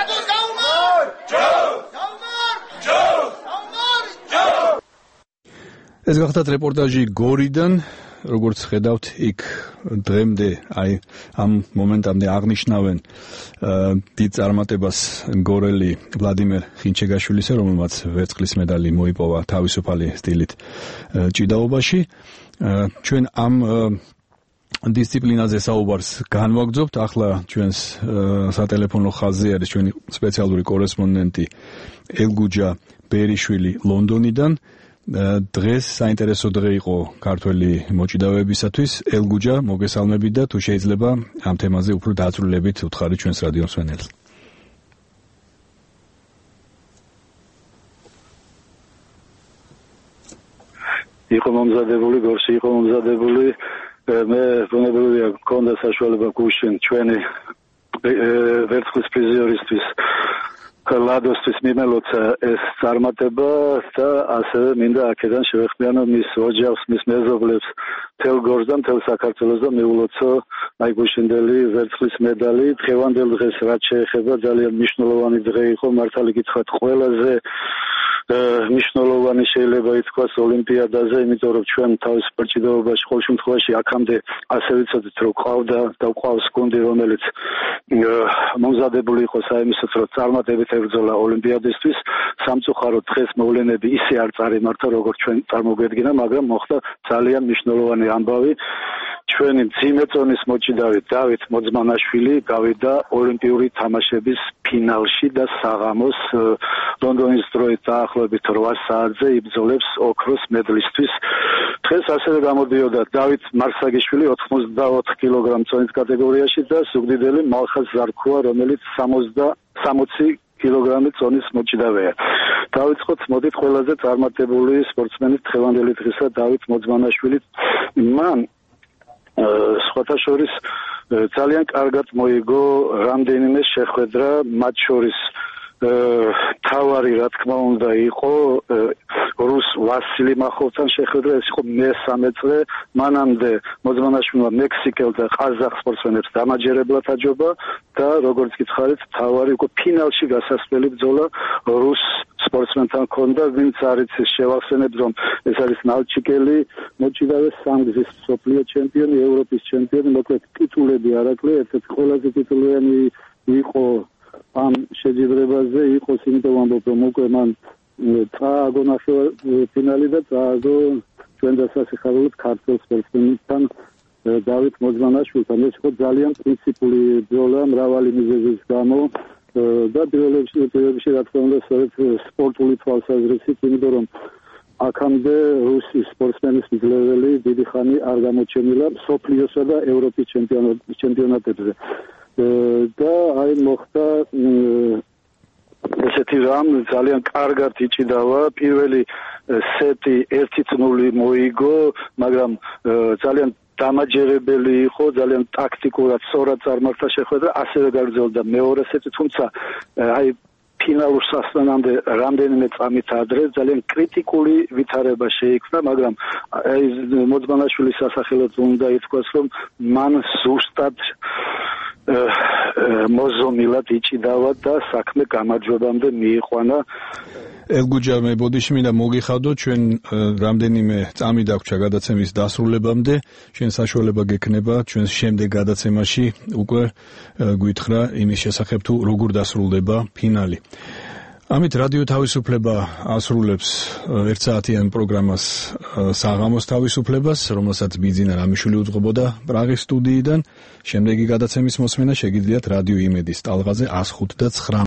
ეს გახდათ რეპორტაჟი გორიდან, როგორც ხედავთ, იქ დღემდე, აი ამ მომენტამდე აღნიშნავენ დიდ წარმატებას გორელი ვლადიმერ ხინჩეგაშვილისა, რომელმაც ვერცხლის მედალი მოიპოვა თავისუფალი სტილით ჭიდაობაში. ჩვენ ამ დისციპლინაზე საუბარს განვაგრძობთ. ახლა ჩვენს სატელეფონო ხაზზე არის ჩვენი სპეციალური კორესპონდენტი ელგუჯა ბერიშვილი ლონდონიდან. დღეს საინტერესო დღე იყო ქართველი მოჭიდავეებისათვის. ელგუჯა, მოგესალმებით და თუ შეიძლება ამ თემაზე უფრო დაწვრილებით უთხარი ჩვენს რადიო მსმენელს. იყო მომზადებული, გორში იყო მომზადებული. მე ბუნებრივია გქონდა საშუალება გუშინ ჩვენი ვერცხლის პრიზიორისთვის ლადოსთვის მიმელოცა ეს წარმატება და ასევე მინდა აქედან შევეხმიანო მის ოჯახს, მის მეზობლებს, მთელ გორს და მთელ საქართველოს და მიულოცო აი გუშინდელი ვერცხლის მედალი. დღევანდელ დღეს რაც შეეხება ძალიან მნიშვნელოვანი დღე იყო, მართალი გითხრათ ყველაზე მნიშვნელოვანი შეიძლება ითქვას ოლიმპიადაზე, იმიტომ რომ ჩვენ თავის სპორტჭიდაობაში ყოველ შემთხვევაში აქამდე ასე ვიცოდით რომ ყავდა და ყავს გუნდი რომელიც მომზადებული იყო საიმისოდ რომ წარმატებით ებრძოლა ოლიმპიადისთვის. სამწუხაროდ დღეს მოვლენები ისე არ წარიმართა როგორც ჩვენ წარმოგვედგინა, მაგრამ მოხდა ძალიან მნიშვნელოვანი ამბავი. ჩვენი მძიმე წონის მოჭიდავე დავით მოძმანაშვილი გავიდა ოლიმპიური თამაშების ფინალში და საღამოს ლონდონის დროით დაახლოებით რვა საათზე იბრძოლებს ოქროს მედლისთვის. დღეს ასევე გამოდიოდა დავით მარსაგიშვილი ოცდაოთხ კილოგრამ წონის კატეგორიაში და ზუგდიდელი მალხაზ ზარქუა, რომელიც სამოცი კილოგრამი წონის მოჭიდავეა. დავიწყოთ, მოდით ყველაზე წარმატებული სპორტსმენის დღევანდელი დღისა დავით მოძმანაშვილი. მან სხვათა შორის ძალიან კარგად მოიგო რამდენიმე შეხვედრა, მათ შორის თავარი რა თქმა უნდა იყო რუს ვასილი მახოვთან შეხვედრა, ეს იყო მესამე წრე. მანამდე მოძმანაშვილმა მექსიკელ და ყაზახ სპორტსმენებს დამაჯერებლად აჯობა და როგორც გითხარით, თავარი უკვე ფინალში გასასვლელი ბრძოლა რუს სპორტსმენთან ჰქონდა, ვინც არ იცის შევახსენებ, რომ ეს არის ნალჩიკელი მოჭიდავე სამგზის მსოფლიო ჩემპიონი, ევროპის ჩემპიონი, მოკლედ ტიტულები არ აკლია, ერთ-ერთი ყველაზე ტიტულიანი იყო ამ შეჯიბრებაზე იყოს, იმიტომ ამბობ, რომ უკვე მან წააგო ნახევარ ფინალი და წააგო ჩვენ დასახელოთ ქართულ სპორტსმენთან დავით მოძმანაშვილთან. ეს იყო ძალიან პრინციპული ბრძოლა მრავალი მიზეზის გამო და პირველებში რა თქმა უნდა სწორედ სპორტული თვალსაზრისით, იმიტომ რომ აქამდე რუსი სპორტსმენის მძლეველი დიდი ხანი არ გამოჩენილა მსოფლიოსა და ევროპის ჩემპიონატებზე. და აი მოხდა ესეთი რამ ძალიან კარგად იჭიდავა. პირველი სეტი ერთი ნული მოიგო, მაგრამ ძალიან დამაჯერებელი იყო, ძალიან ტაქტიკურად სწორად წარმართა შეხვედრა, ასევე გაგრძელდა მეორე სეტი, თუმცა აი ფინალურ სასწრაფოდ რამდენიმე წამით ადრე ძალიან კრიტიკული ვითარება შეიქმნა, მაგრამ აი მოძმანაშვილის სასახელოდ უნდა ითქვას, რომ მან ზუსტად მოზომილად იჭიდავა და საქმე გამარჯვებამდე მიიყვანა. ელგუჯა მე ბოდიშმინდა მოგიხადო, ჩვენ რამდენიმე წამი დაგვრჩა გადაცემის დასრულებამდე, ჩვენ საშუალება გექნება ჩვენს შემდეგ გადაცემაში უკვე გვითხრა იმის შესახებ თუ როგორ დასრულდება ფინალი. ამით რადიო თავისუფლება ასრულებს ერთ საათიან პროგრამას საღამოს თავისუფლებას, რომელსაც ბიძინა რამიშვილი უძღვებოდა პრაღის სტუდიიდან. შემდეგი გადაცემის მოსმენა შეგიძლიათ რადიო იმედის ტალღაზე one oh five და nine